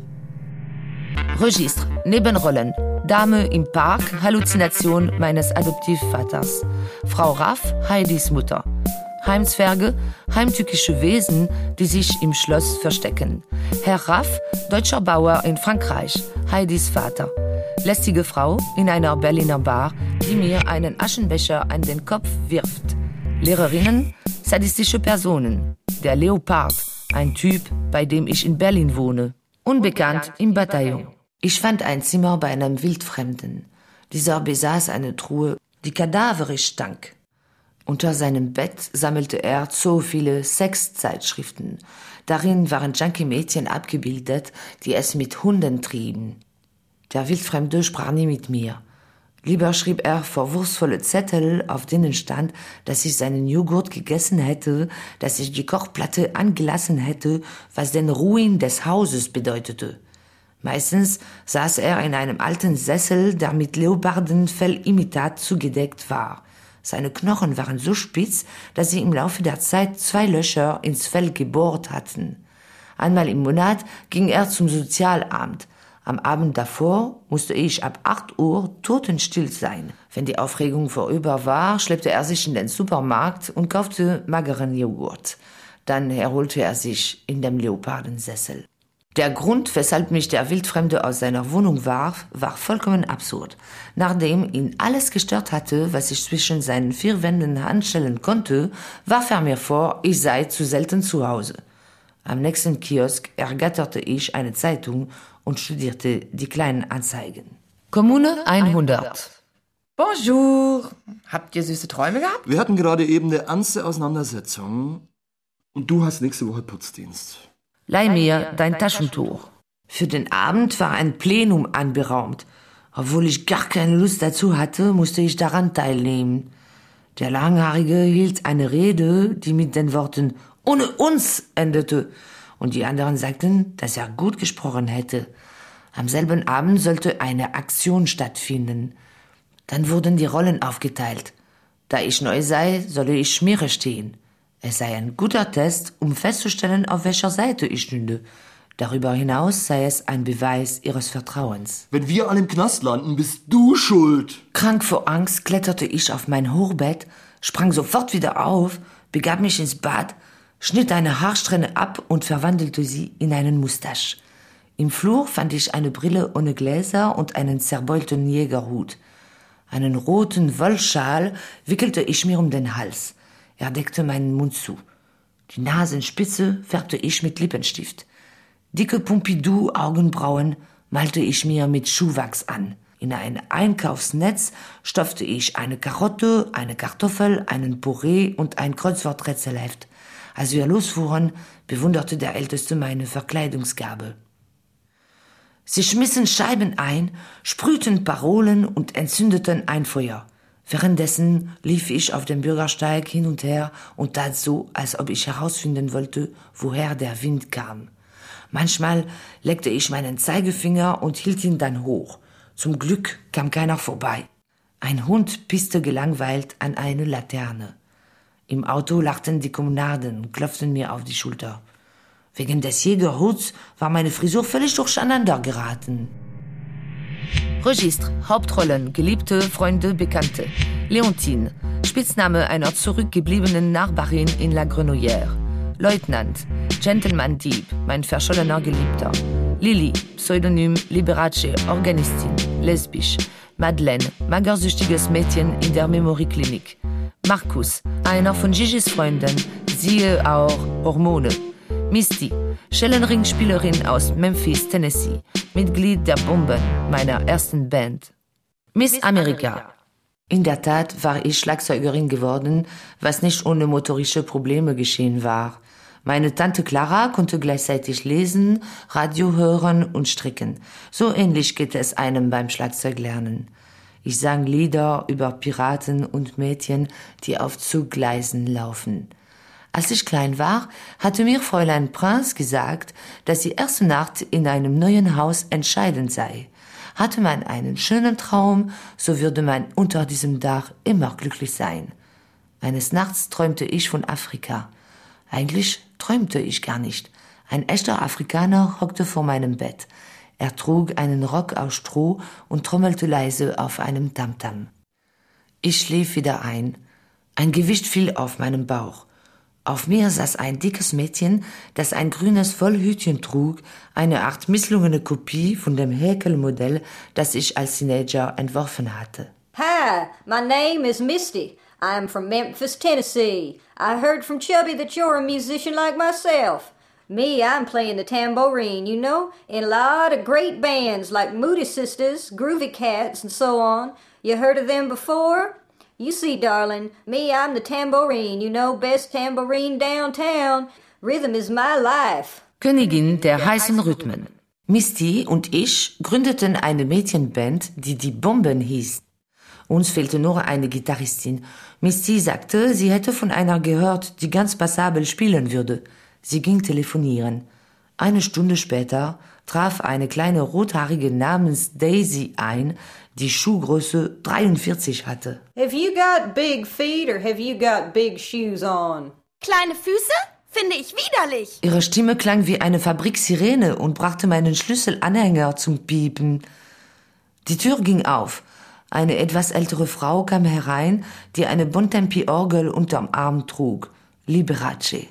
A: Registre, Nebenrollen, Dame im Park, Halluzination meines Adoptivvaters. Frau Raff, Heidis Mutter. Heimzwerge, heimtückische Wesen, die sich im Schloss verstecken. Herr Raff, deutscher Bauer in Frankreich, Heidis Vater. Lästige Frau in einer Berliner Bar, die mir einen Aschenbecher an den Kopf wirft. Lehrerinnen, sadistische Personen. Der Leopard, ein Typ, bei dem ich in Berlin wohne. Unbekannt im Bataillon.
C: Ich fand ein Zimmer bei einem Wildfremden. Dieser besaß eine Truhe, die kadaverisch stank. Unter seinem Bett sammelte er so viele Sexzeitschriften. Darin waren Junkie-Mädchen abgebildet, die es mit Hunden trieben. Der Wildfremde sprach nie mit mir. Lieber schrieb er vorwurfsvolle Zettel, auf denen stand, dass ich seinen Joghurt gegessen hätte, dass ich die Kochplatte angelassen hätte, was den Ruin des Hauses bedeutete. Meistens saß er in einem alten Sessel, der mit Leopardenfellimitat zugedeckt war. Seine Knochen waren so spitz, dass sie im Laufe der Zeit zwei Löcher ins Fell gebohrt hatten. Einmal im Monat ging er zum Sozialamt. Am Abend davor musste ich ab acht Uhr totenstill sein. Wenn die Aufregung vorüber war, schleppte er sich in den Supermarkt und kaufte mageren Joghurt. Dann erholte er sich in dem Leopardensessel. Der Grund, weshalb mich der Wildfremde aus seiner Wohnung warf, war vollkommen absurd. Nachdem ihn alles gestört hatte, was ich zwischen seinen vier Wänden anstellen konnte, warf er mir vor, ich sei zu selten zu Hause. Am nächsten Kiosk ergatterte ich eine Zeitung und studierte die kleinen Anzeigen.
A: Kommune hundert.
D: Bonjour. Habt ihr süße Träume gehabt?
H: Wir hatten gerade eben eine ernste Auseinandersetzung. Und du hast nächste Woche Putzdienst.
A: Leih mir dein Taschentuch.
C: Für den Abend war ein Plenum anberaumt. Obwohl ich gar keine Lust dazu hatte, musste ich daran teilnehmen. Der Langhaarige hielt eine Rede, die mit den Worten »Ohne uns« endete. Und die anderen sagten, dass er gut gesprochen hätte. Am selben Abend sollte eine Aktion stattfinden. Dann wurden die Rollen aufgeteilt. Da ich neu sei, solle ich Schmiere stehen. Es sei ein guter Test, um festzustellen, auf welcher Seite ich stünde. Darüber hinaus sei es ein Beweis ihres Vertrauens.
H: Wenn wir alle im Knast landen, bist du schuld.
C: Krank vor Angst kletterte ich auf mein Hochbett, sprang sofort wieder auf, begab mich ins Bad, schnitt eine Haarsträhne ab und verwandelte sie in einen Mustache. Im Flur fand ich eine Brille ohne Gläser und einen zerbeulten Jägerhut. Einen roten Wollschal wickelte ich mir um den Hals. Er deckte meinen Mund zu. Die Nasenspitze färbte ich mit Lippenstift. Dicke Pompidou-Augenbrauen malte ich mir mit Schuhwachs an. In ein Einkaufsnetz stopfte ich eine Karotte, eine Kartoffel, einen Püree und ein Kreuzworträtselheft. Als wir losfuhren, bewunderte der Älteste meine Verkleidungsgabe. Sie schmissen Scheiben ein, sprühten Parolen und entzündeten ein Feuer. Währenddessen lief ich auf dem Bürgersteig hin und her und tat so, als ob ich herausfinden wollte, woher der Wind kam. Manchmal leckte ich meinen Zeigefinger und hielt ihn dann hoch. Zum Glück kam keiner vorbei. Ein Hund pisste gelangweilt an eine Laterne. Im Auto lachten die Kommunarden und klopften mir auf die Schulter. Wegen des Jägerhuts war meine Frisur völlig durcheinander geraten.
A: Registre, Hauptrollen, Geliebte, Freunde, Bekannte. Leontine, Spitzname einer zurückgebliebenen Nachbarin in La Grenouillère. Leutnant, Gentleman-Dieb, mein verschollener Geliebter. Lilly, Pseudonym Liberace, Organistin, lesbisch. Madeleine, magersüchtiges Mädchen in der Memorieklinik. Markus, einer von Gigi's Freunden, siehe auch Hormone. Misty, Schellenringspielerin aus Memphis, Tennessee, Mitglied der Bomben, meiner ersten Band. Miss America. In der Tat war ich Schlagzeugerin geworden, was nicht ohne motorische Probleme geschehen war. Meine Tante Clara konnte gleichzeitig lesen, Radio hören und stricken. So ähnlich geht es einem beim Schlagzeuglernen. Ich sang Lieder über Piraten und Mädchen, die auf Zuggleisen laufen.
C: Als ich klein war, hatte mir Fräulein Prinz gesagt, dass die erste Nacht in einem neuen Haus entscheidend sei. Hatte man einen schönen Traum, so würde man unter diesem Dach immer glücklich sein. Eines Nachts träumte ich von Afrika. Eigentlich träumte ich gar nicht. Ein echter Afrikaner hockte vor meinem Bett. Er trug einen Rock aus Stroh und trommelte leise auf einem Tamtam. Ich schlief wieder ein. Ein Gewicht fiel auf meinen Bauch. Auf mir saß ein dickes Mädchen, das ein grünes Wollhütchen trug, eine Art misslungene Kopie von dem Häkelmodell, das ich als Teenager entworfen hatte.
K: Hi, my name is Misty. I'm from Memphis, Tennessee. I heard from Chubby that you're a musician like myself. Me, I'm playing the tambourine, you know, in a lot of great bands like Moody Sisters, Groovy Cats, and so on. You heard of them before? You see, darling, me, I'm the tambourine, you know, best tambourine downtown. Rhythm is my life.
C: Königin der heißen Rhythmen. Misty und ich gründeten eine Mädchenband, die die Bomben hieß. Uns fehlte nur eine Gitarristin. Misty sagte, sie hätte von einer gehört, die ganz passabel spielen würde. Sie ging telefonieren. Eine Stunde später traf eine kleine Rothaarige namens Daisy ein, die Schuhgröße dreiundvierzig hatte.
K: Have you got big feet or have you got big shoes on?
L: Kleine Füße? Finde ich widerlich.
C: Ihre Stimme klang wie eine Fabriksirene und brachte meinen Schlüsselanhänger zum Piepen. Die Tür ging auf. Eine etwas ältere Frau kam herein, die eine Bontempi-Orgel unterm Arm trug. Liberace.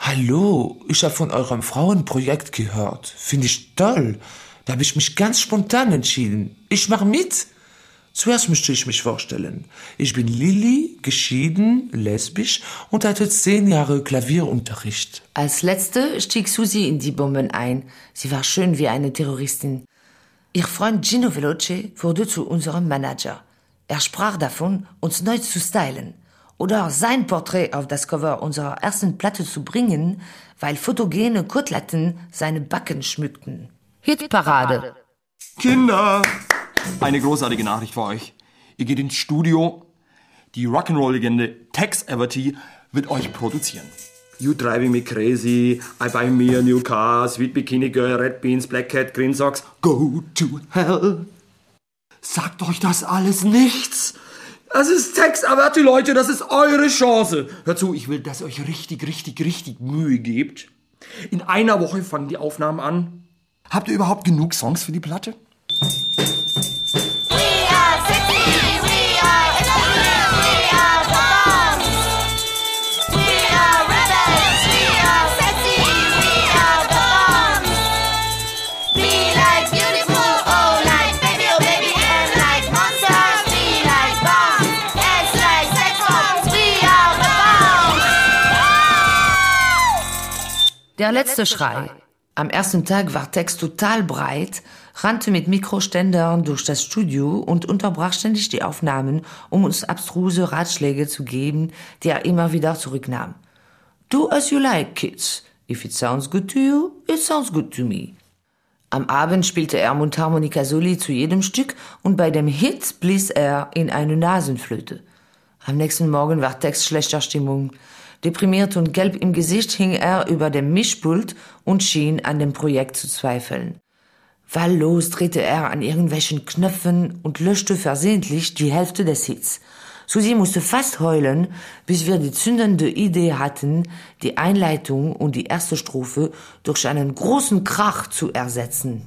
M: Hallo, ich habe von eurem Frauenprojekt gehört. Finde ich toll. Da habe ich mich ganz spontan entschieden. Ich mache mit. Zuerst möchte ich mich vorstellen. Ich bin Lilly, geschieden, lesbisch und hatte zehn Jahre Klavierunterricht.
C: Als letzte stieg Susi in die Bomben ein. Sie war schön wie eine Terroristin. Ihr Freund Gino Veloce wurde zu unserem Manager. Er sprach davon, uns neu zu stylen oder sein Porträt auf das Cover unserer ersten Platte zu bringen, weil fotogene Koteletten seine Backen schmückten.
A: Hitparade.
H: Kinder, eine großartige Nachricht für euch. Ihr geht ins Studio. Die Rock'n'Roll-Legende Tex Everty wird euch produzieren. You driving me crazy, I buy me a new car, Sweet Bikini Girl, Red Beans, Black Cat, Green Socks, go to hell. Sagt euch das alles nichts? Das ist Tex Everty, Leute, das ist eure Chance. Hört zu, ich will, dass ihr euch richtig, richtig, richtig Mühe gebt. In einer Woche fangen die Aufnahmen an. Habt ihr überhaupt genug Songs für die Platte?
C: Der letzte Schrei. Am ersten Tag war Tex total breit, rannte mit Mikroständern durch das Studio und unterbrach ständig die Aufnahmen, um uns abstruse Ratschläge zu geben, die er immer wieder zurücknahm. Do as you like, kids. If it sounds good to you, it sounds good to me. Am Abend spielte er Mundharmonika Soli zu jedem Stück und bei dem Hit blies er in eine Nasenflöte. Am nächsten Morgen war Tex schlechter Stimmung. Deprimiert und gelb im Gesicht hing er über dem Mischpult und schien an dem Projekt zu zweifeln. Wahllos drehte er an irgendwelchen Knöpfen und löschte versehentlich die Hälfte des Hits. Susi musste fast heulen, bis wir die zündende Idee hatten, die Einleitung und die erste Strophe durch einen großen Krach zu ersetzen.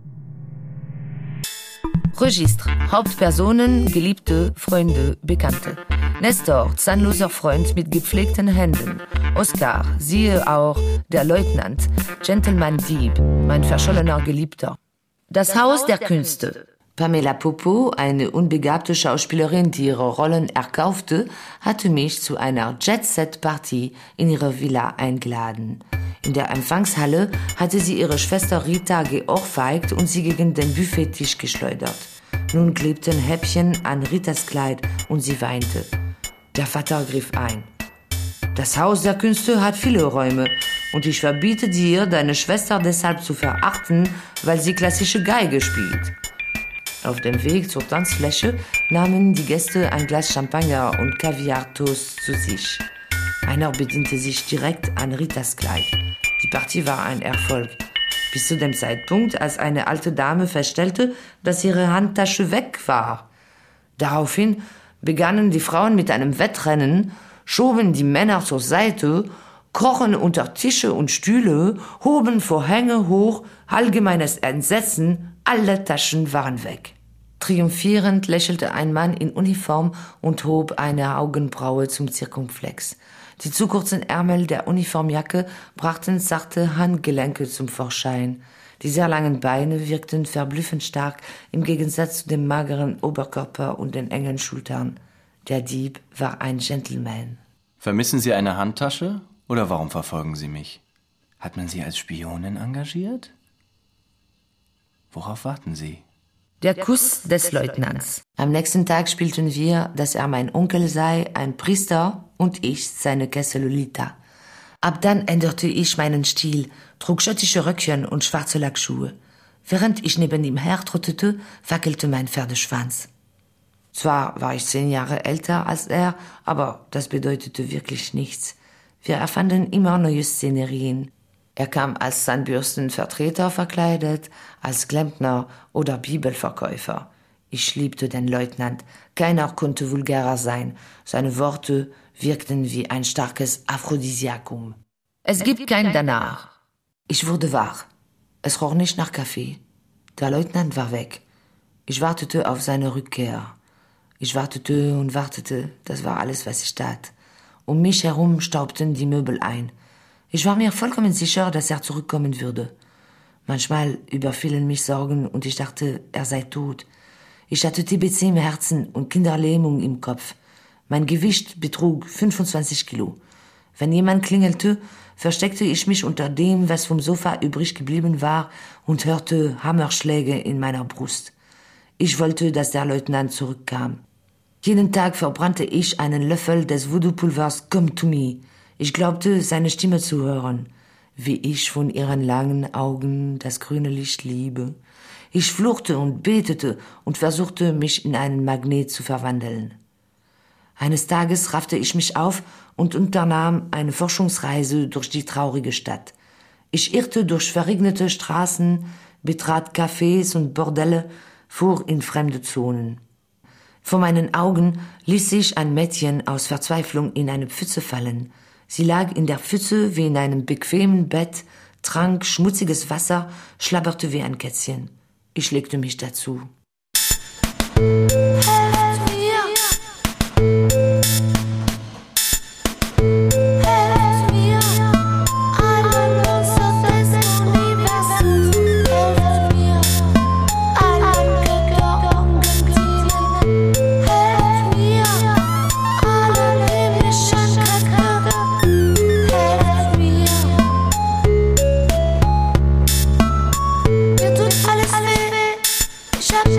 A: Registre, Hauptpersonen, Geliebte, Freunde, Bekannte. Nestor, zahnloser Freund mit gepflegten Händen. Oskar, siehe auch der Leutnant, Gentleman Dieb, mein verschollener Geliebter. Das Haus der Künste.
C: Pamela Popo, eine unbegabte Schauspielerin, die ihre Rollen erkaufte, hatte mich zu einer Jet-Set-Party in ihre Villa eingeladen. In der Empfangshalle hatte sie ihre Schwester Rita geohrfeigt und sie gegen den Buffettisch geschleudert. Nun klebten Häppchen an Ritas Kleid und sie weinte. Der Vater griff ein. Das Haus der Künste hat viele Räume und ich verbiete dir, deine Schwester deshalb zu verachten, weil sie klassische Geige spielt. Auf dem Weg zur Tanzfläche nahmen die Gäste ein Glas Champagner und Kaviar-Toast zu sich. Einer bediente sich direkt an Ritas Kleid. Die Partie war ein Erfolg. Bis zu dem Zeitpunkt, als eine alte Dame feststellte, dass ihre Handtasche weg war. Daraufhin begannen die Frauen mit einem Wettrennen, schoben die Männer zur Seite, krochen unter Tische und Stühle, hoben Vorhänge hoch, allgemeines Entsetzen, alle Taschen waren weg. Triumphierend lächelte ein Mann in Uniform und hob eine Augenbraue zum Zirkumflex. Die zu kurzen Ärmel der Uniformjacke brachten sachte Handgelenke zum Vorschein. Die sehr langen Beine wirkten verblüffend stark im Gegensatz zu dem mageren Oberkörper und den engen Schultern. Der Dieb war ein Gentleman.
E: Vermissen Sie eine Handtasche oder warum verfolgen Sie mich? Hat man Sie als Spionin engagiert? Worauf warten Sie?
C: Der Kuss des Leutnants. Am nächsten Tag spielten wir, dass er mein Onkel sei, ein Priester und ich seine Kesse Lolita. Ab dann änderte ich meinen Stil, trug schottische Röckchen und schwarze Lackschuhe. Während ich neben ihm hertrottete, wackelte mein Pferdeschwanz. Zwar war ich zehn Jahre älter als er, aber das bedeutete wirklich nichts. Wir erfanden immer neue Szenerien. Er kam als Zahnbürstenvertreter verkleidet, als Klempner oder Bibelverkäufer. Ich liebte den Leutnant. Keiner konnte vulgärer sein. Seine Worte wirkten wie ein starkes Aphrodisiakum. Es gibt kein Danach. Ich wurde wach. Es roch nicht nach Kaffee. Der Leutnant war weg. Ich wartete auf seine Rückkehr. Ich wartete und wartete. Das war alles, was ich tat. Um mich herum staubten die Möbel ein. Ich war mir vollkommen sicher, dass er zurückkommen würde. Manchmal überfielen mich Sorgen und ich dachte, er sei tot. Ich hatte T B C im Herzen und Kinderlähmung im Kopf. Mein Gewicht betrug fünfundzwanzig Kilo. Wenn jemand klingelte, versteckte ich mich unter dem, was vom Sofa übrig geblieben war, und hörte Hammerschläge in meiner Brust. Ich wollte, dass der Leutnant zurückkam. Jeden Tag verbrannte ich einen Löffel des Voodoo-Pulvers Come to Me. Ich glaubte, seine Stimme zu hören, wie ich von ihren langen Augen das grüne Licht liebe. Ich fluchte und betete und versuchte, mich in einen Magnet zu verwandeln. Eines Tages raffte ich mich auf und unternahm eine Forschungsreise durch die traurige Stadt. Ich irrte durch verregnete Straßen, betrat Cafés und Bordelle, fuhr in fremde Zonen. Vor meinen Augen ließ sich ein Mädchen aus Verzweiflung in eine Pfütze fallen. Sie lag in der Pfütze wie in einem bequemen Bett, trank schmutziges Wasser, schlabberte wie ein Kätzchen. Ich legte mich dazu.
F: Shut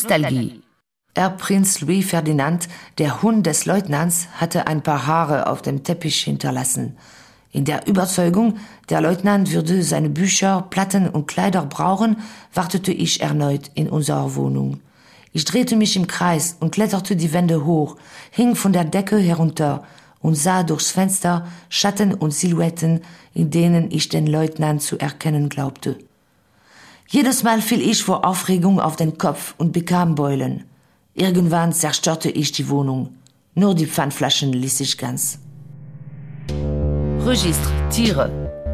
C: Nostalgie. Erbprinz Louis Ferdinand, der Hund des Leutnants, hatte ein paar Haare auf dem Teppich hinterlassen. In der Überzeugung, der Leutnant würde seine Bücher, Platten und Kleider brauchen, wartete ich erneut in unserer Wohnung. Ich drehte mich im Kreis und kletterte die Wände hoch, hing von der Decke herunter und sah durchs Fenster Schatten und Silhouetten, in denen ich den Leutnant zu erkennen glaubte. Jedes Mal fiel ich vor Aufregung auf den Kopf und bekam Beulen. Irgendwann zerstörte ich die Wohnung. Nur die Pfandflaschen ließ ich ganz.
A: Registre, Tiere.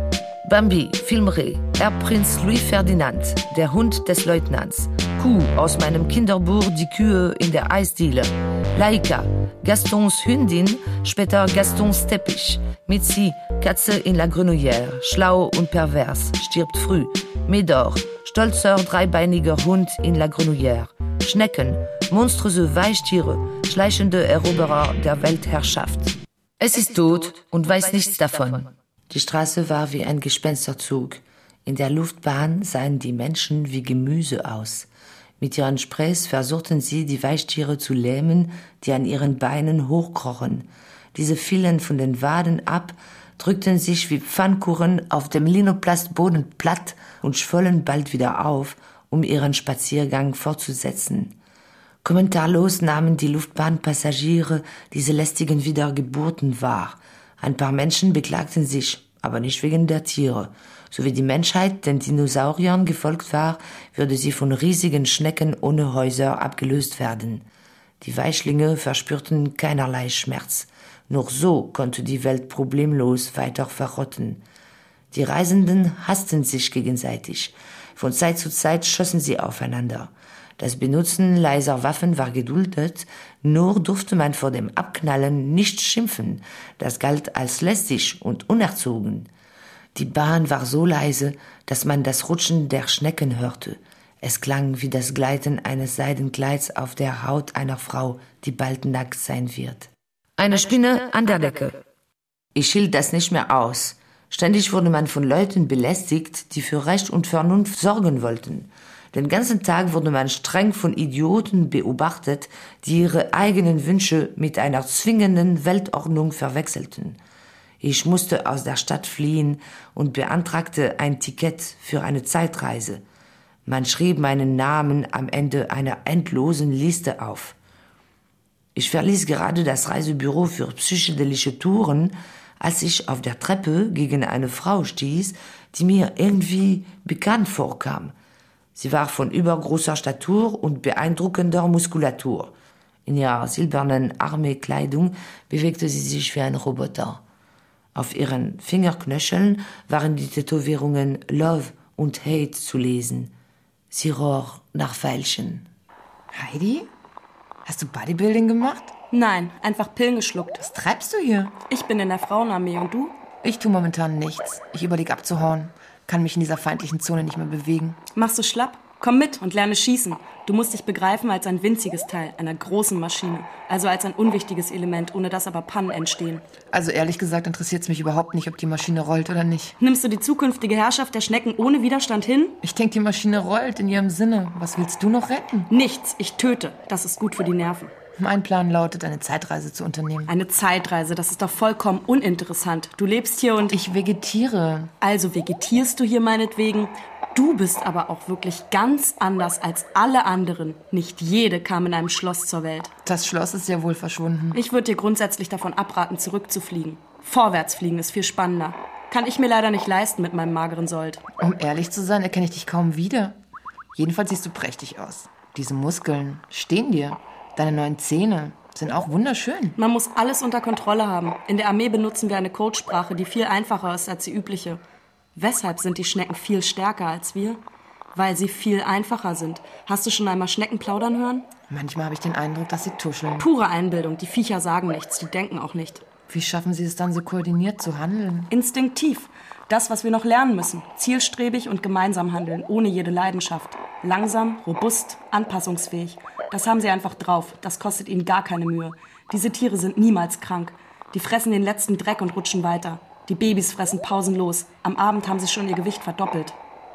A: Bambi, Filmreh, Erbprinz Louis Ferdinand, der Hund des Leutnants. Kuh aus meinem Kinderbuch Die Kühe in der Eisdiele. Laika, Gastons Hündin, später Gastons Teppich. Mitzi, Katze in la Grenouillère, schlau und pervers, stirbt früh. Médor, stolzer, dreibeiniger Hund in la Grenouillère. Schnecken, monströse Weichtiere, schleichende Eroberer der Weltherrschaft. Es ist tot und weiß nichts davon.
C: Die Straße war wie ein Gespensterzug. In der Luftbahn sahen die Menschen wie Gemüse aus. Mit ihren Sprays versuchten sie, die Weichtiere zu lähmen, die an ihren Beinen hochkrochen. Diese fielen von den Waden ab, drückten sich wie Pfannkuchen auf dem Linoplastboden platt und schwollen bald wieder auf, um ihren Spaziergang fortzusetzen. Kommentarlos nahmen die Luftbahnpassagiere diese lästigen Wiedergeburten wahr. Ein paar Menschen beklagten sich, aber nicht wegen der Tiere. So wie die Menschheit den Dinosauriern gefolgt war, würde sie von riesigen Schnecken ohne Häuser abgelöst werden. Die Weichlinge verspürten keinerlei Schmerz. Nur so konnte die Welt problemlos weiter verrotten. Die Reisenden hassten sich gegenseitig. Von Zeit zu Zeit schossen sie aufeinander. Das Benutzen leiser Waffen war geduldet, nur durfte man vor dem Abknallen nicht schimpfen. Das galt als lästig und unerzogen. Die Bahn war so leise, dass man das Rutschen der Schnecken hörte. Es klang wie das Gleiten eines Seidenkleids auf der Haut einer Frau, die bald nackt sein wird.
A: Eine Spinne an der Decke.
C: Ich hielt das nicht mehr aus. Ständig wurde man von Leuten belästigt, die für Recht und Vernunft sorgen wollten. Den ganzen Tag wurde man streng von Idioten beobachtet, die ihre eigenen Wünsche mit einer zwingenden Weltordnung verwechselten. Ich musste aus der Stadt fliehen und beantragte ein Ticket für eine Zeitreise. Man schrieb meinen Namen am Ende einer endlosen Liste auf. Ich verließ gerade das Reisebüro für psychedelische Touren, als ich auf der Treppe gegen eine Frau stieß, die mir irgendwie bekannt vorkam. Sie war von übergroßer Statur und beeindruckender Muskulatur. In ihrer silbernen Armeekleidung bewegte sie sich wie ein Roboter. Auf ihren Fingerknöcheln waren die Tätowierungen Love und Hate zu lesen. Sie roch nach Veilchen.
D: Heidi? Hast du Bodybuilding gemacht?
J: Nein, einfach Pillen geschluckt.
D: Was treibst du hier?
J: Ich bin in der Frauenarmee und du?
D: Ich tue momentan nichts. Ich überlege abzuhauen. Kann mich in dieser feindlichen Zone nicht mehr bewegen.
J: Machst du schlapp? Komm mit und lerne schießen. Du musst dich begreifen als ein winziges Teil einer großen Maschine. Also als ein unwichtiges Element, ohne dass aber Pannen entstehen.
D: Also ehrlich gesagt interessiert es mich überhaupt nicht, ob die Maschine rollt oder nicht.
J: Nimmst du die zukünftige Herrschaft der Schnecken ohne Widerstand hin?
D: Ich denke, die Maschine rollt in ihrem Sinne. Was willst du noch retten?
J: Nichts. Ich töte. Das ist gut für die Nerven.
D: Mein Plan lautet, eine Zeitreise zu unternehmen.
J: Eine Zeitreise, das ist doch vollkommen uninteressant. Du lebst hier und...
D: Ich vegetiere.
J: Also vegetierst du hier meinetwegen. Du bist aber auch wirklich ganz anders als alle anderen. Nicht jede kam in einem Schloss zur Welt.
D: Das Schloss ist ja wohl verschwunden.
J: Ich würde dir grundsätzlich davon abraten, zurückzufliegen. Vorwärtsfliegen ist viel spannender. Kann ich mir leider nicht leisten mit meinem mageren Sold.
D: Um ehrlich zu sein, erkenne ich dich kaum wieder. Jedenfalls siehst du prächtig aus. Diese Muskeln stehen dir. Deine neuen Zähne sind auch wunderschön.
J: Man muss alles unter Kontrolle haben. In der Armee benutzen wir eine Codesprache, die viel einfacher ist als die übliche. Weshalb sind die Schnecken viel stärker als wir? Weil sie viel einfacher sind. Hast du schon einmal Schnecken plaudern hören?
D: Manchmal habe ich den Eindruck, dass sie tuscheln.
J: Pure Einbildung. Die Viecher sagen nichts, die denken auch nicht.
D: Wie schaffen sie es dann, so koordiniert zu handeln?
J: Instinktiv. Das, was wir noch lernen müssen. Zielstrebig und gemeinsam handeln, ohne jede Leidenschaft. Langsam, robust, anpassungsfähig. Das haben sie einfach drauf. Das kostet ihnen gar keine Mühe. Diese Tiere sind niemals krank. Die fressen den letzten Dreck und rutschen weiter. Die Babys fressen pausenlos. Am Abend haben sie schon ihr Gewicht verdoppelt.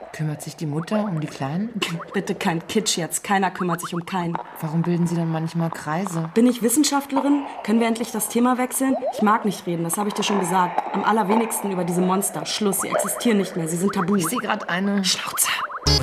D: Kümmert sich die Mutter um die Kleinen?
J: Bitte kein Kitsch jetzt. Keiner kümmert sich um keinen.
D: Warum bilden Sie dann manchmal Kreise?
J: Bin ich Wissenschaftlerin? Können wir endlich das Thema wechseln? Ich mag nicht reden, das habe ich dir schon gesagt. Am allerwenigsten über diese Monster. Schluss, sie existieren nicht mehr, sie sind tabu.
D: Ich sehe gerade eine...
J: Schnauze.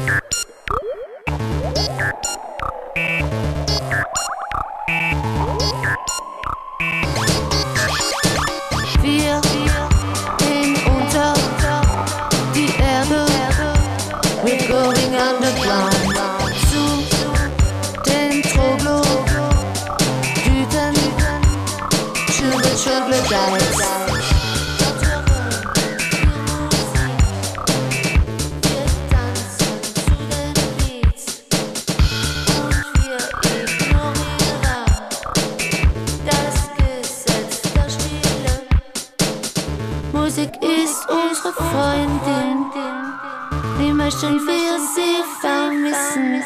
F: Wir gehen unter die Erde. We're going underground. Zu den Troglodyten. Sugar, Troglodytes. Musik ist unsere Freundin, wie möchten wir sie vermissen?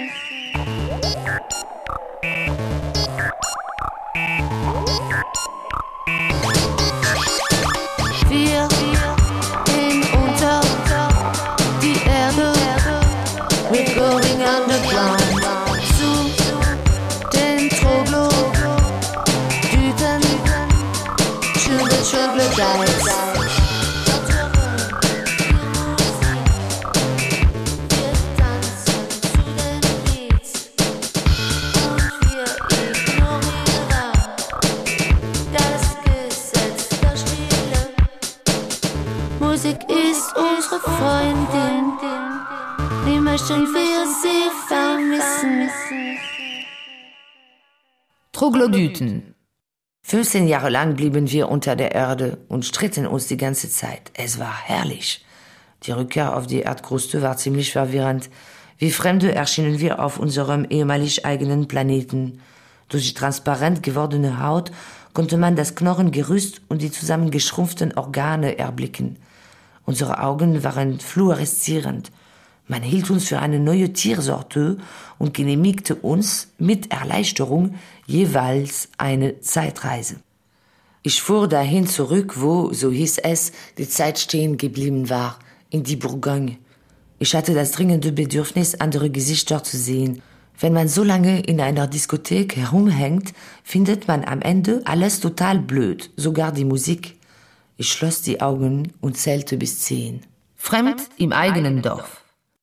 F: Wir gehen unter die Erde, we're going underground. Zu den Troglodyten, Sugar, Troglodytes. Musik ist unsere Freundin, wie möchten wir sie vermissen?
C: Troglodyten. fünfzehn Jahre lang blieben wir unter der Erde und stritten uns die ganze Zeit. Es war herrlich. Die Rückkehr auf die Erdkruste war ziemlich verwirrend. Wie Fremde erschienen wir auf unserem ehemalig eigenen Planeten. Durch die transparent gewordene Haut konnte man das Knochengerüst und die zusammengeschrumpften Organe erblicken. Unsere Augen waren fluoreszierend. Man hielt uns für eine neue Tiersorte und genehmigte uns mit Erleichterung jeweils eine Zeitreise. Ich fuhr dahin zurück, wo, so hieß es, die Zeit stehen geblieben war, in die Bourgogne. Ich hatte das dringende Bedürfnis, andere Gesichter zu sehen. Wenn man so lange in einer Diskothek herumhängt, findet man am Ende alles total blöd, sogar die Musik. Ich schloss die Augen und zählte bis zehn.
A: Fremd im eigenen Dorf.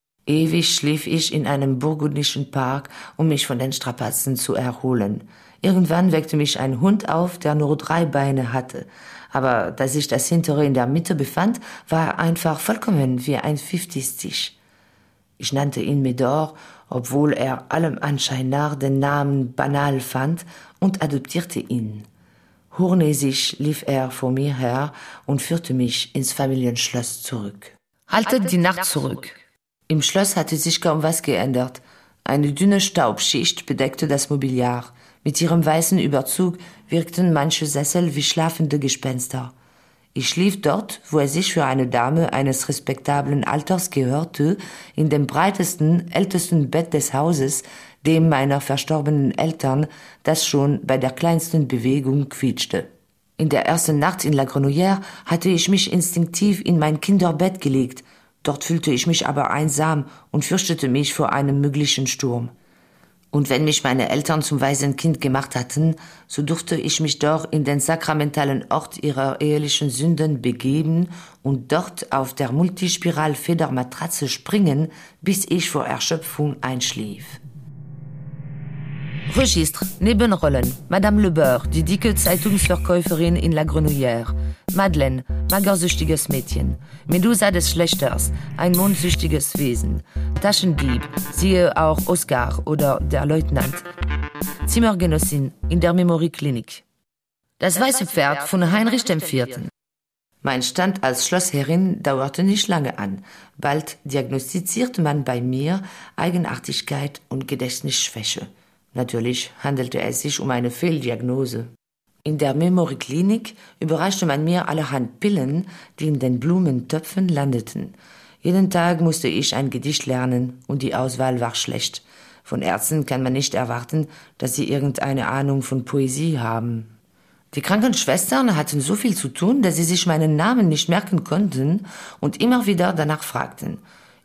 C: Ewig schlief ich in einem burgundischen Park, um mich von den Strapazen zu erholen. Irgendwann weckte mich ein Hund auf, der nur drei Beine hatte. Aber da sich das hintere in der Mitte befand, war er einfach vollkommen wie ein Fifty-Stich. Ich nannte ihn Medor, obwohl er allem Anschein nach den Namen banal fand, und adoptierte ihn. Hurnäsig lief er vor mir her und führte mich ins Familienschloss zurück.
A: Haltet die Nacht zurück.
C: Im Schloss hatte sich kaum was geändert. Eine dünne Staubschicht bedeckte das Mobiliar. Mit ihrem weißen Überzug wirkten manche Sessel wie schlafende Gespenster. Ich schlief dort, wo er sich für eine Dame eines respektablen Alters gehörte, in dem breitesten, ältesten Bett des Hauses, dem meiner verstorbenen Eltern, das schon bei der kleinsten Bewegung quietschte. In der ersten Nacht in La Grenouillère hatte ich mich instinktiv in mein Kinderbett gelegt. Dort fühlte ich mich aber einsam und fürchtete mich vor einem möglichen Sturm. Und wenn mich meine Eltern zum Waisenkind gemacht hatten, so durfte ich mich doch in den sakramentalen Ort ihrer ehelichen Sünden begeben und dort auf der Multispiral-Federmatratze springen, bis ich vor Erschöpfung einschlief.
A: Registre, Nebenrollen, Madame Le Beurre, die dicke Zeitungsverkäuferin in La Grenouillère, Madeleine, magersüchtiges Mädchen, Medusa des Schlechters, ein mondsüchtiges Wesen, Taschendieb, siehe auch Oscar oder der Leutnant, Zimmergenossin in der Memorieklinik. Das weiße Pferd von Heinrich dem Vierten.
C: Mein Stand als Schlossherrin dauerte nicht lange an. Bald diagnostizierte man bei mir Eigenartigkeit und Gedächtnisschwäche. Natürlich handelte es sich um eine Fehldiagnose. In der Memorieklinik überreichte man mir allerhand Pillen, die in den Blumentöpfen landeten. Jeden Tag musste ich ein Gedicht lernen und die Auswahl war schlecht. Von Ärzten kann man nicht erwarten, dass sie irgendeine Ahnung von Poesie haben. Die Krankenschwestern hatten so viel zu tun, dass sie sich meinen Namen nicht merken konnten und immer wieder danach fragten.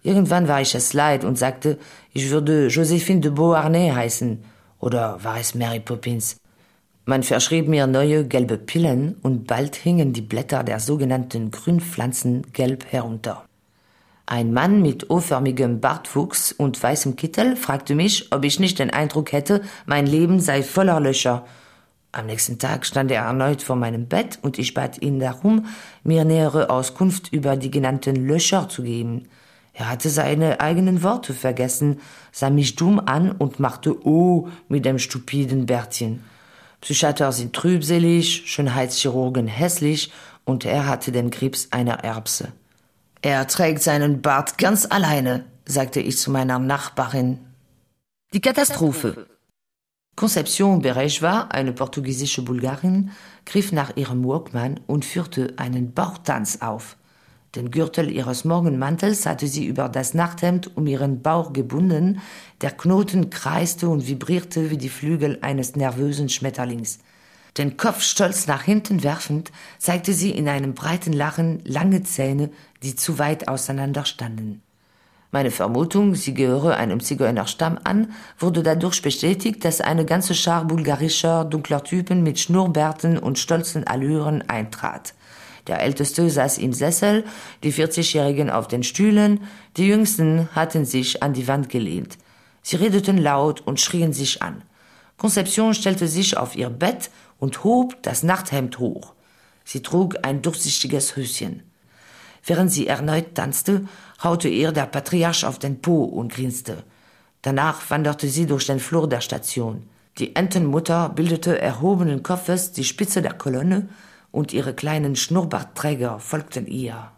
C: Irgendwann war ich es leid und sagte, ich würde Josephine de Beauharnais heißen. Oder war es Mary Poppins? Man verschrieb mir neue gelbe Pillen und bald hingen die Blätter der sogenannten Grünpflanzen gelb herunter. Ein Mann mit O-förmigem Bartwuchs und weißem Kittel fragte mich, ob ich nicht den Eindruck hätte, mein Leben sei voller Löcher. Am nächsten Tag stand er erneut vor meinem Bett und ich bat ihn darum, mir nähere Auskunft über die genannten Löcher zu geben. Er hatte seine eigenen Worte vergessen, sah mich dumm an und machte Oh mit dem stupiden Bärtchen. Psychiater sind trübselig, Schönheitschirurgen hässlich und er hatte den Krebs einer Erbse. Er trägt seinen Bart ganz alleine, sagte ich zu meiner Nachbarin.
A: Die Katastrophe.
C: Concepción Berejwa, eine portugiesische Bulgarin, griff nach ihrem Walkman und führte einen Bauchtanz auf. Den Gürtel ihres Morgenmantels hatte sie über das Nachthemd um ihren Bauch gebunden, der Knoten kreiste und vibrierte wie die Flügel eines nervösen Schmetterlings. Den Kopf stolz nach hinten werfend, zeigte sie in einem breiten Lachen lange Zähne, die zu weit auseinander standen. Meine Vermutung, sie gehöre einem Zigeunerstamm an, wurde dadurch bestätigt, dass eine ganze Schar bulgarischer, dunkler Typen mit Schnurrbärten und stolzen Allüren eintrat. Der Älteste saß im Sessel, die vierzigjährigen auf den Stühlen, die Jüngsten hatten sich an die Wand gelehnt. Sie redeten laut und schrien sich an. Concepción stellte sich auf ihr Bett und hob das Nachthemd hoch. Sie trug ein durchsichtiges Höschen. Während sie erneut tanzte, haute ihr der Patriarch auf den Po und grinste. Danach wanderte sie durch den Flur der Station. Die Entenmutter bildete erhobenen Kopfes die Spitze der Kolonne und ihre kleinen Schnurrbartträger folgten ihr.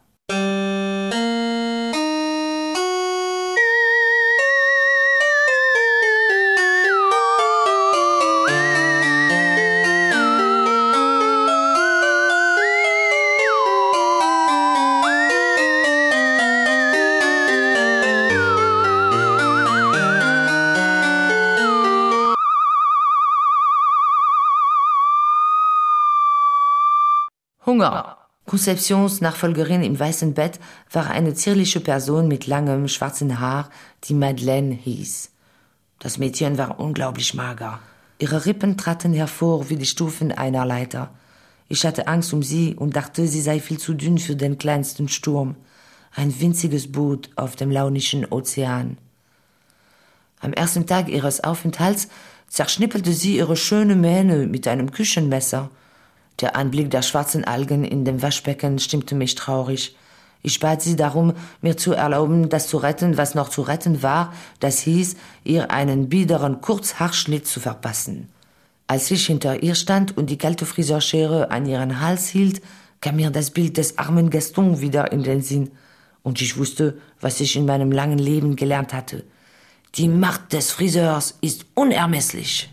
A: Hunger.
C: Concepcions Nachfolgerin im weißen Bett war eine zierliche Person mit langem, schwarzen Haar, die Madeleine hieß. Das Mädchen war unglaublich mager. Ihre Rippen traten hervor wie die Stufen einer Leiter. Ich hatte Angst um sie und dachte, sie sei viel zu dünn für den kleinsten Sturm. Ein winziges Boot auf dem launischen Ozean. Am ersten Tag ihres Aufenthalts zerschnippelte sie ihre schöne Mähne mit einem Küchenmesser. Der Anblick der schwarzen Algen in dem Waschbecken stimmte mich traurig. Ich bat sie darum, mir zu erlauben, das zu retten, was noch zu retten war, das hieß, ihr einen biederen Kurzhaarschnitt zu verpassen. Als ich hinter ihr stand und die kalte Friseurschere an ihren Hals hielt, kam mir das Bild des armen Gaston wieder in den Sinn. Und ich wusste, was ich in meinem langen Leben gelernt hatte. Die Macht des Friseurs ist unermesslich.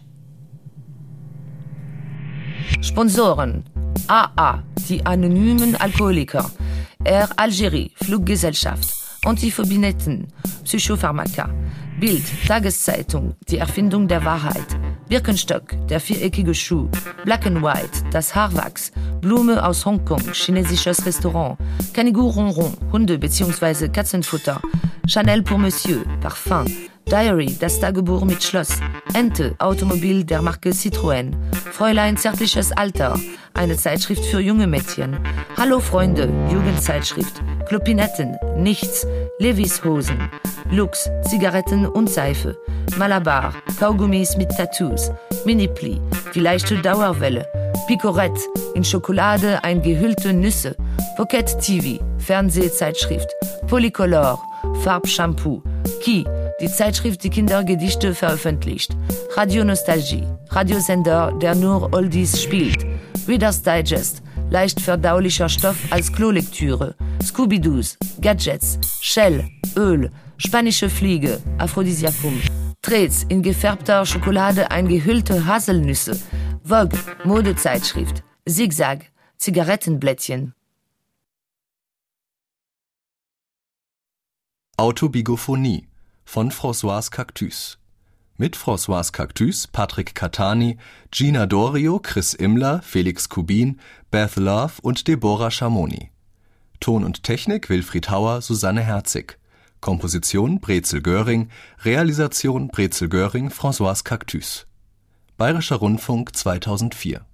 A: Sponsoren: A A, die anonymen Alkoholiker, Air Algérie, Fluggesellschaft, Antiphobienetten, Psychopharmaka, Bild, Tageszeitung, die Erfindung der Wahrheit, Birkenstock, der viereckige Schuh, Black and White, das Haarwachs, Blume aus Hongkong, chinesisches Restaurant, Canigou Ronron, Hunde bzw. Katzenfutter, Chanel pour Monsieur, Parfum, Diary, das Tagebuch mit Schloss, Ente, Automobil der Marke Citroën, Fräulein zärtliches Alter, eine Zeitschrift für junge Mädchen, Hallo Freunde, Jugendzeitschrift, Klopinetten, Nichts, Levis Hosen, Lux, Zigaretten und Seife, Malabar, Kaugummis mit Tattoos, Minipli, die leichte Dauerwelle, Picorette, in Schokolade eingehüllte Nüsse, Pocket T V, Fernsehzeitschrift, Polycolor, Farbshampoo, Ki, die Zeitschrift, die Kindergedichte veröffentlicht, Radio Nostalgie, Radiosender, der nur Oldies spielt, Reader's Digest, leicht verdaulicher Stoff als Klolektüre, Scooby-Doos, Gadgets, Shell, Öl, spanische Fliege, Aphrodisiakum, Trets, in gefärbter Schokolade eingehüllte Haselnüsse, Vogue, Modezeitschrift, Zigzag, Zigarettenblättchen.
B: Autobigophonie von Françoise Cactus. Mit Françoise Cactus, Patrick Catani, Gina Dorio, Chris Immler, Felix Kubin, Beth Love und Deborah Schamoni. Ton und Technik Wilfried Hauer, Susanne Herzig. Komposition Brezel Göring, Realisation Brezel Göring, Françoise Cactus. Bayerischer Rundfunk zweitausendvier